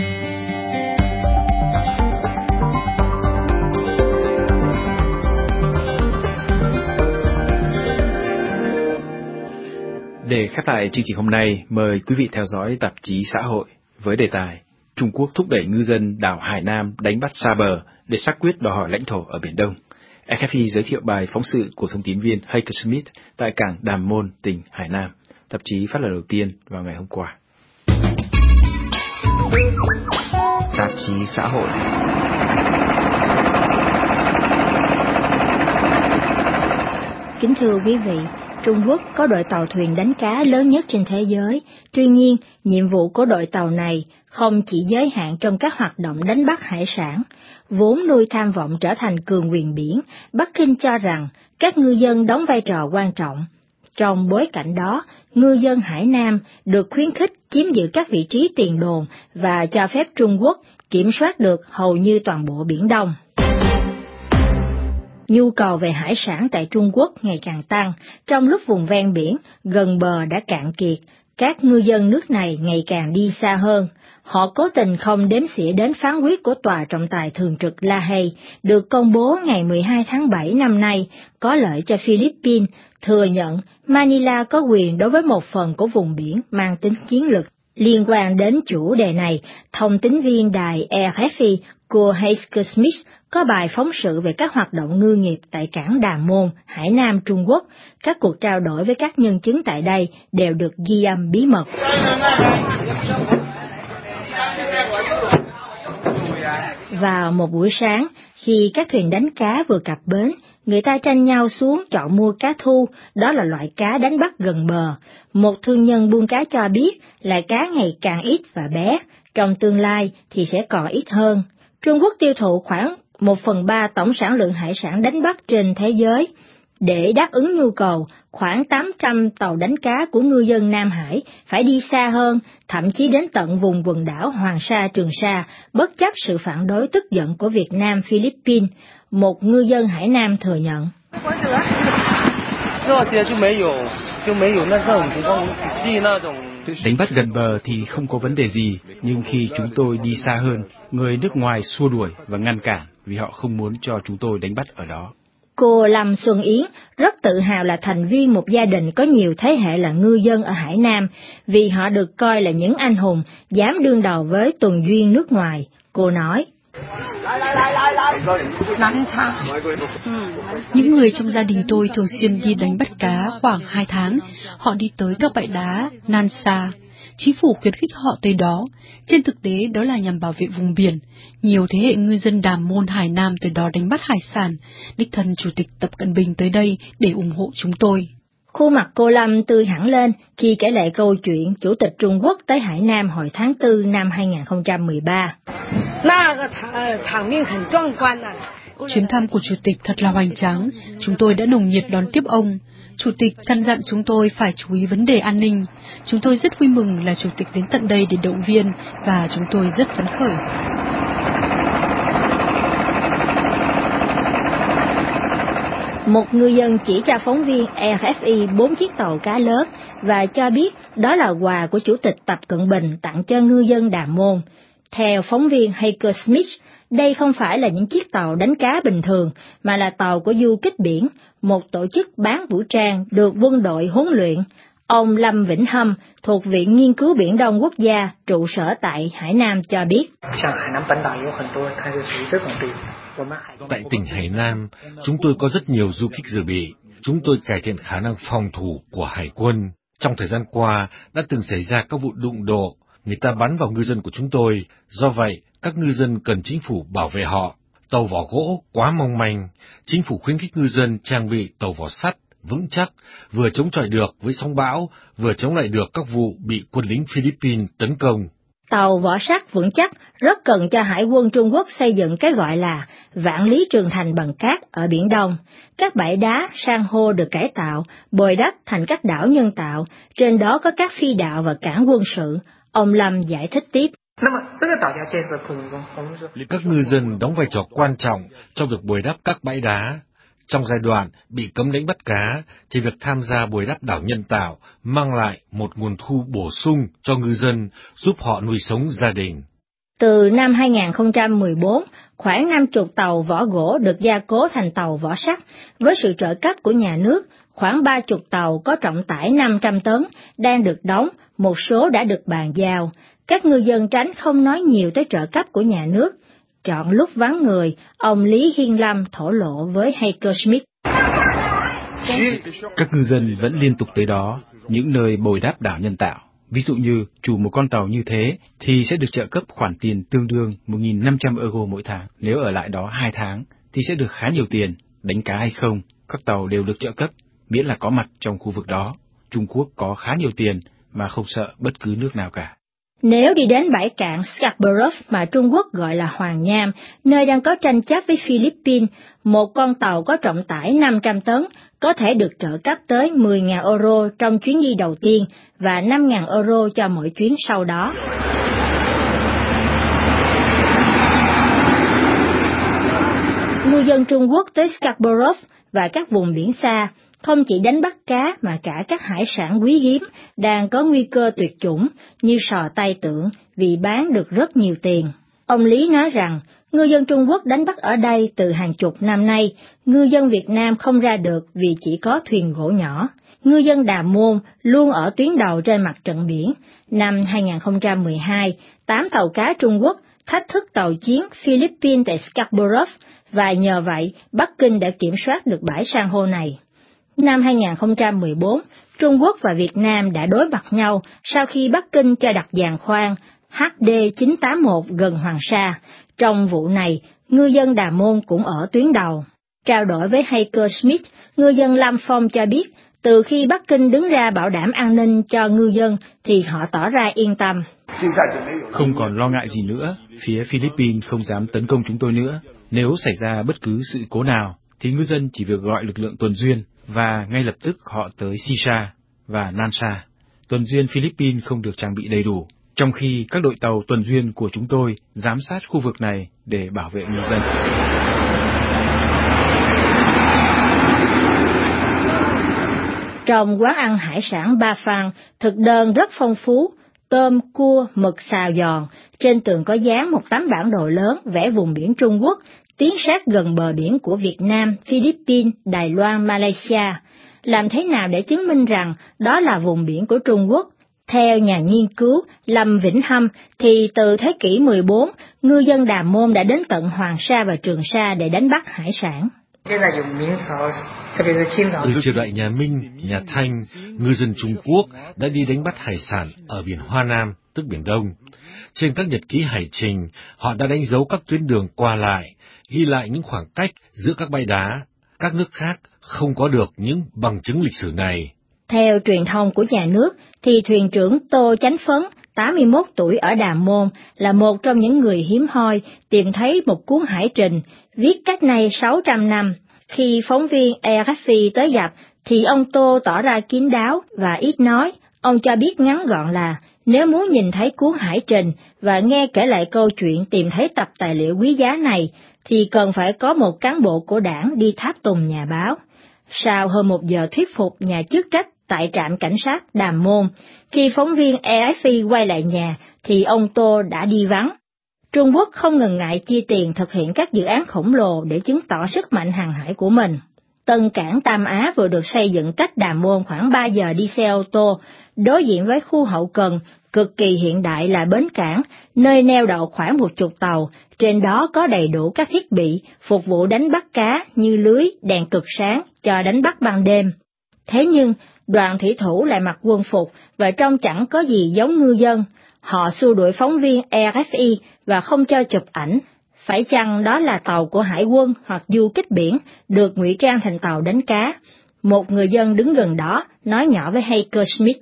C: Để khép lại chương trình hôm nay, mời quý vị theo dõi tạp chí Xã hội với đề tài Trung Quốc thúc đẩy ngư dân đảo Hải Nam đánh bắt xa bờ để xác quyết đòi hỏi lãnh thổ ở Biển Đông. ép ép i giới thiệu bài phóng sự của thông tín viên Heike Smith tại cảng Đàm Môn, tỉnh Hải Nam. Tạp chí phát lời đầu tiên vào ngày hôm qua.
J: Tạp chí Xã hội.
A: Kính thưa quý vị, Trung Quốc có đội tàu thuyền đánh cá lớn nhất trên thế giới. Tuy nhiên, nhiệm vụ của đội tàu này không chỉ giới hạn trong các hoạt động đánh bắt hải sản. Vốn nuôi tham vọng trở thành cường quyền biển, Bắc Kinh cho rằng các ngư dân đóng vai trò quan trọng. Trong bối cảnh đó, ngư dân Hải Nam được khuyến khích chiếm giữ các vị trí tiền đồn và cho phép Trung Quốc kiểm soát được hầu như toàn bộ Biển Đông. Nhu cầu về hải sản tại Trung Quốc ngày càng tăng, trong lúc vùng ven biển, gần bờ đã cạn kiệt, các ngư dân nước này ngày càng đi xa hơn. Họ cố tình không đếm xỉa đến phán quyết của Tòa trọng tài thường trực La Hay, được công bố ngày mười hai tháng bảy năm nay, có lợi cho Philippines, thừa nhận Manila có quyền đối với một phần của vùng biển mang tính chiến lược. Liên quan đến chủ đề này, thông tín viên đài R F I cô Heike Smith có bài phóng sự về các hoạt động ngư nghiệp tại cảng Đà Môn, Hải Nam, Trung Quốc. Các cuộc trao đổi với các nhân chứng tại đây đều được ghi âm bí mật. Vào một buổi sáng, khi các thuyền đánh cá vừa cập bến, người ta tranh nhau xuống chọn mua cá thu, đó là loại cá đánh bắt gần bờ. Một thương nhân buôn cá cho biết là cá ngày càng ít và bé, trong tương lai thì sẽ còn ít hơn. Trung Quốc tiêu thụ khoảng một phần ba tổng sản lượng hải sản đánh bắt trên thế giới. Để đáp ứng nhu cầu, khoảng tám trăm tàu đánh cá của ngư dân Nam Hải phải đi xa hơn, thậm chí đến tận vùng quần đảo Hoàng Sa, Trường Sa, bất chấp sự phản đối tức giận của Việt Nam, Philippines. Một ngư dân Hải Nam thừa nhận.
C: Đánh bắt gần bờ thì không có vấn đề gì, nhưng khi chúng tôi đi xa hơn, người nước ngoài xua đuổi và ngăn cản vì họ không muốn cho chúng tôi đánh bắt ở đó.
A: Cô Lâm Xuân Yến rất tự hào là thành viên một gia đình có nhiều thế hệ là ngư dân ở Hải Nam, vì họ được coi là những anh hùng dám đương đầu với tuần duyên nước ngoài. Cô nói,
N: những người trong gia đình tôi thường xuyên đi đánh bắt cá khoảng hai tháng, họ đi tới các bãi đá Nan Sa. Chính phủ khuyến khích họ tới đó, trên thực tế đó là nhằm bảo vệ vùng biển. Nhiều thế hệ ngư dân Đà Môn, Hải Nam tới đó đánh bắt hải sản. Đích thân Chủ tịch Tập Cận Bình tới đây để ủng hộ chúng tôi.
A: Khuôn mặt cô Lâm tươi hẳn lên khi kể lại câu chuyện Chủ tịch Trung Quốc tới Hải Nam hồi tháng tư năm hai nghìn không trăm mười ba.
N: Chuyến thăm của Chủ tịch thật là hoành tráng, chúng tôi đã nồng nhiệt đón tiếp ông. Chủ tịch căn dặn chúng tôi phải chú ý vấn đề an ninh. Chúng tôi rất vui mừng là Chủ tịch đến tận đây để động viên và chúng tôi rất phấn khởi.
A: Một ngư dân chỉ cho phóng viên R F I bốn chiếc tàu cá lớn và cho biết đó là quà của Chủ tịch Tập Cận Bình tặng cho ngư dân Đà Môn. Theo phóng viên Heike Smith, đây không phải là những chiếc tàu đánh cá bình thường, mà là tàu của du kích biển, một tổ chức bán vũ trang được quân đội huấn luyện. Ông Lâm Vĩnh Hâm, thuộc Viện Nghiên cứu Biển Đông Quốc gia, trụ sở tại Hải Nam cho biết.
O: Tại tỉnh Hải Nam, chúng tôi có rất nhiều du kích dự bị. Chúng tôi cải thiện khả năng phòng thủ của Hải quân. Trong thời gian qua, đã từng xảy ra các vụ đụng độ. Người ta bắn vào ngư dân của chúng tôi, do vậy các ngư dân cần chính phủ bảo vệ họ. Tàu vỏ gỗ quá mong manh, chính phủ khuyến khích ngư dân trang bị tàu vỏ sắt vững chắc, vừa chống chọi được với sóng bão, vừa chống lại được các vụ bị quân lính Philippines tấn công.
A: Tàu vỏ sắt vững chắc rất cần cho Hải quân Trung Quốc xây dựng cái gọi là vạn lý trường thành bằng cát ở Biển Đông. Các bãi đá, san hô được cải tạo, bồi đắp thành các đảo nhân tạo, trên đó có các phi đạo và cảng quân sự. Ông Lâm giải thích tiếp.
O: Các ngư dân đóng vai trò quan trọng trong việc bồi đắp các bãi đá. Trong giai đoạn bị cấm đánh bắt cá, thì việc tham gia bồi đắp đảo nhân tạo mang lại một nguồn thu bổ sung cho ngư dân, giúp họ nuôi sống gia đình.
A: Từ năm hai nghìn không trăm mười bốn, khoảng năm mươi tàu vỏ gỗ được gia cố thành tàu vỏ sắt. Với sự trợ cấp của nhà nước, khoảng ba mươi tàu có trọng tải năm trăm tấn đang được đóng, một số đã được bàn giao. Các ngư dân tránh không nói nhiều tới trợ cấp của nhà nước. Chọn lúc vắng người, ông Lý Hiên Lâm thổ lộ với Heike Smith.
C: Các ngư dân vẫn liên tục tới đó, những nơi bồi đắp đảo nhân tạo. Ví dụ như chủ một con tàu như thế thì sẽ được trợ cấp khoản tiền tương đương một nghìn năm trăm euro mỗi tháng. Nếu ở lại đó hai tháng thì sẽ được khá nhiều tiền. Đánh cá hay không, các tàu đều được trợ cấp, miễn là có mặt trong khu vực đó. Trung Quốc có khá nhiều tiền mà không sợ bất cứ nước nào cả.
A: Nếu đi đến bãi cạn Scarborough mà Trung Quốc gọi là Hoàng Nham, nơi đang có tranh chấp với Philippines, một con tàu có trọng tải năm trăm tấn có thể được trợ cấp tới mười nghìn euro trong chuyến đi đầu tiên và năm nghìn euro cho mỗi chuyến sau đó. Ngư dân Trung Quốc tới Scarborough và các vùng biển xa không chỉ đánh bắt cá mà cả các hải sản quý hiếm đang có nguy cơ tuyệt chủng như sò tay tượng vì bán được rất nhiều tiền. Ông Lý nói rằng ngư dân Trung Quốc đánh bắt ở đây từ hàng chục năm nay, ngư dân Việt Nam không ra được vì chỉ có thuyền gỗ nhỏ. ngư dân Đà Môn luôn ở tuyến đầu trên mặt trận biển. Năm hai không một hai, tám tàu cá Trung Quốc thách thức tàu chiến Philippines tại Scarborough, và nhờ vậy Bắc Kinh đã kiểm soát được bãi san hô này. Năm hai không một bốn, Trung Quốc và Việt Nam đã đối mặt nhau sau khi Bắc Kinh cho đặt giàn khoan H D chín tám một gần Hoàng Sa. Trong vụ này, ngư dân Đà Môn cũng ở tuyến đầu. Trao đổi với Heiko Schmidt, ngư dân Lam Phong cho biết, từ khi Bắc Kinh đứng ra bảo đảm an ninh cho ngư dân thì họ tỏ ra yên tâm.
C: Không còn lo ngại gì nữa, phía Philippines không dám tấn công chúng tôi nữa. Nếu xảy ra bất cứ sự cố nào, thì ngư dân chỉ việc gọi lực lượng tuần duyên, và ngay lập tức họ tới Sisha và Nansha. Tuần duyên Philippines không được trang bị đầy đủ, trong khi các đội tàu tuần duyên của chúng tôi giám sát khu vực này để bảo vệ ngư dân.
A: Trong quán ăn hải sản Ba Phan, thực đơn rất phong phú, tôm, cua, mực xào giòn. Trên tường có dán một tấm bản đồ lớn vẽ vùng biển Trung Quốc, tiến sát gần bờ biển của Việt Nam, Philippines, Đài Loan, Malaysia. Làm thế nào để chứng minh rằng đó là vùng biển của Trung Quốc? Theo nhà nghiên cứu Lâm Vĩnh Hâm, thì từ thế kỷ mười bốn, ngư dân Đà Môn đã đến tận Hoàng Sa và Trường Sa để đánh bắt hải sản.
O: Từ triều đại nhà Minh, nhà Thanh, ngư dân Trung Quốc đã đi đánh bắt hải sản ở biển Hoa Nam, tức Biển Đông. Trên các nhật ký hải trình, họ đã đánh dấu các tuyến đường qua lại, ghi lại những khoảng cách giữa các bãi đá. Các nước khác không có được những bằng chứng lịch sử này.
A: Theo truyền thông của nhà nước, thì thuyền trưởng Tô Chánh Phấn, tám mươi mốt tuổi ở Đà Môn, là một trong những người hiếm hoi tìm thấy một cuốn hải trình viết cách nay sáu trăm năm. Khi phóng viên a ép pê tới gặp, thì ông Tô tỏ ra kín đáo và ít nói. Ông cho biết ngắn gọn là, nếu muốn nhìn thấy cuốn hải trình và nghe kể lại câu chuyện tìm thấy tập tài liệu quý giá này, thì cần phải có một cán bộ của đảng đi tháp tùng nhà báo. Sau hơn một giờ thuyết phục nhà chức trách tại trạm cảnh sát Đà Môn, khi phóng viên a ép pê quay lại nhà, thì ông Tô đã đi vắng. Trung Quốc không ngần ngại chi tiền thực hiện các dự án khổng lồ để chứng tỏ sức mạnh hàng hải của mình. Tân cảng Tam Á vừa được xây dựng cách Đà Môn khoảng ba giờ đi xe ô tô, đối diện với khu hậu cần cực kỳ hiện đại là bến cảng, nơi neo đậu khoảng một chục tàu, trên đó có đầy đủ các thiết bị phục vụ đánh bắt cá như lưới, đèn cực sáng cho đánh bắt ban đêm. Thế nhưng, đoàn thủy thủ lại mặc quân phục và trông chẳng có gì giống ngư dân. Họ xua đuổi phóng viên a ép pê và không cho chụp ảnh. Phải chăng đó là tàu của hải quân hoặc du kích biển được ngụy trang thành tàu đánh cá? Một người dân đứng gần đó nói nhỏ với Heiko Schmidt.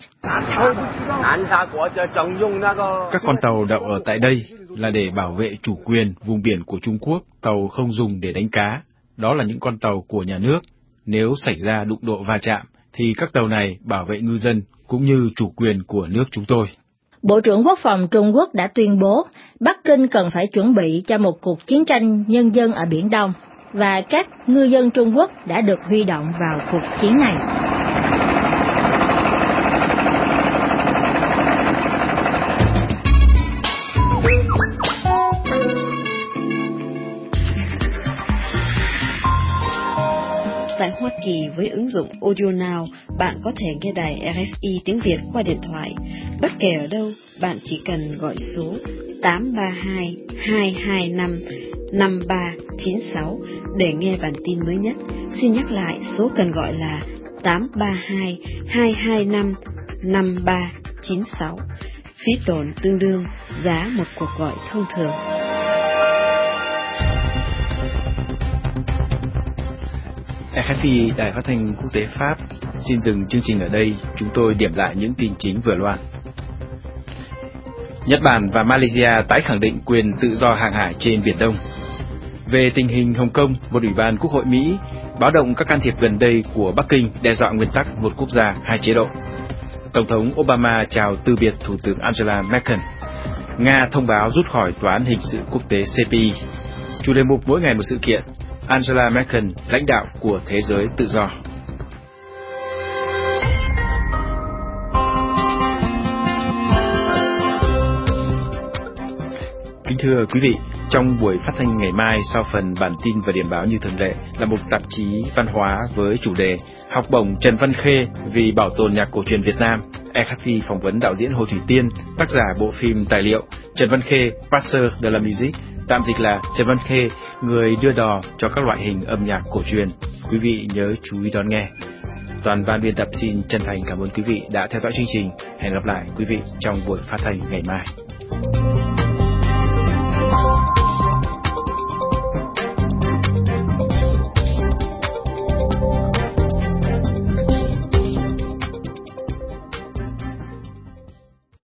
C: Các con tàu đậu ở tại đây là để bảo vệ chủ quyền vùng biển của Trung Quốc, tàu không dùng để đánh cá. Đó là những con tàu của nhà nước. Nếu xảy ra đụng độ va chạm, thì các tàu này bảo vệ ngư dân cũng như chủ quyền của nước chúng tôi.
A: Bộ trưởng Quốc phòng Trung Quốc đã tuyên bố Bắc Kinh cần phải chuẩn bị cho một cuộc chiến tranh nhân dân ở Biển Đông, và các ngư dân Trung Quốc đã được huy động vào cuộc chiến này.
H: Tại Hoa Kỳ, với ứng dụng Audio Now, bạn có thể nghe đài rờ ép i tiếng Việt qua điện thoại. Bất kể ở đâu, bạn chỉ cần gọi số tám ba hai, hai hai năm, năm ba chín sáu để nghe bản tin mới nhất. Xin nhắc lại, số cần gọi là tám ba hai, hai hai năm, năm ba chín sáu. Phí tổn tương đương giá một cuộc gọi thông thường.
C: a ép pê, Đài Phát thanh Quốc tế Pháp, xin dừng chương trình ở đây. Chúng tôi điểm lại những tin chính vừa loan. Nhật Bản và Malaysia tái khẳng định quyền tự do hàng hải trên Biển Đông. Về tình hình Hồng Kông, một ủy ban Quốc hội Mỹ báo động các can thiệp gần đây của Bắc Kinh đe dọa nguyên tắc một quốc gia, hai chế độ. Tổng thống Obama chào từ biệt Thủ tướng Angela Merkel. Nga thông báo rút khỏi Tòa án Hình sự Quốc tế C P I. Chủ đề mục mỗi ngày một sự kiện. Angela Merkel, lãnh đạo của thế giới tự do. Kính thưa quý vị, Trong buổi phát thanh ngày mai, sau phần bản tin và điểm báo như thường lệ, là một tạp chí văn hóa với chủ đề Học bổng Trần Văn Khê vì bảo tồn nhạc cổ truyền Việt Nam. rờ ép i phỏng vấn đạo diễn Hồ Thủy Tiên, tác giả bộ phim tài liệu Trần Văn Khê, Passeur de la Musique, tạm dịch là Trần Văn Khê, người đưa đò cho các loại hình âm nhạc cổ truyền. Quý vị nhớ chú ý đón nghe. Toàn ban biên tập xin chân thành cảm ơn quý vị đã theo dõi chương trình. Hẹn gặp lại quý vị trong buổi phát thanh ngày mai.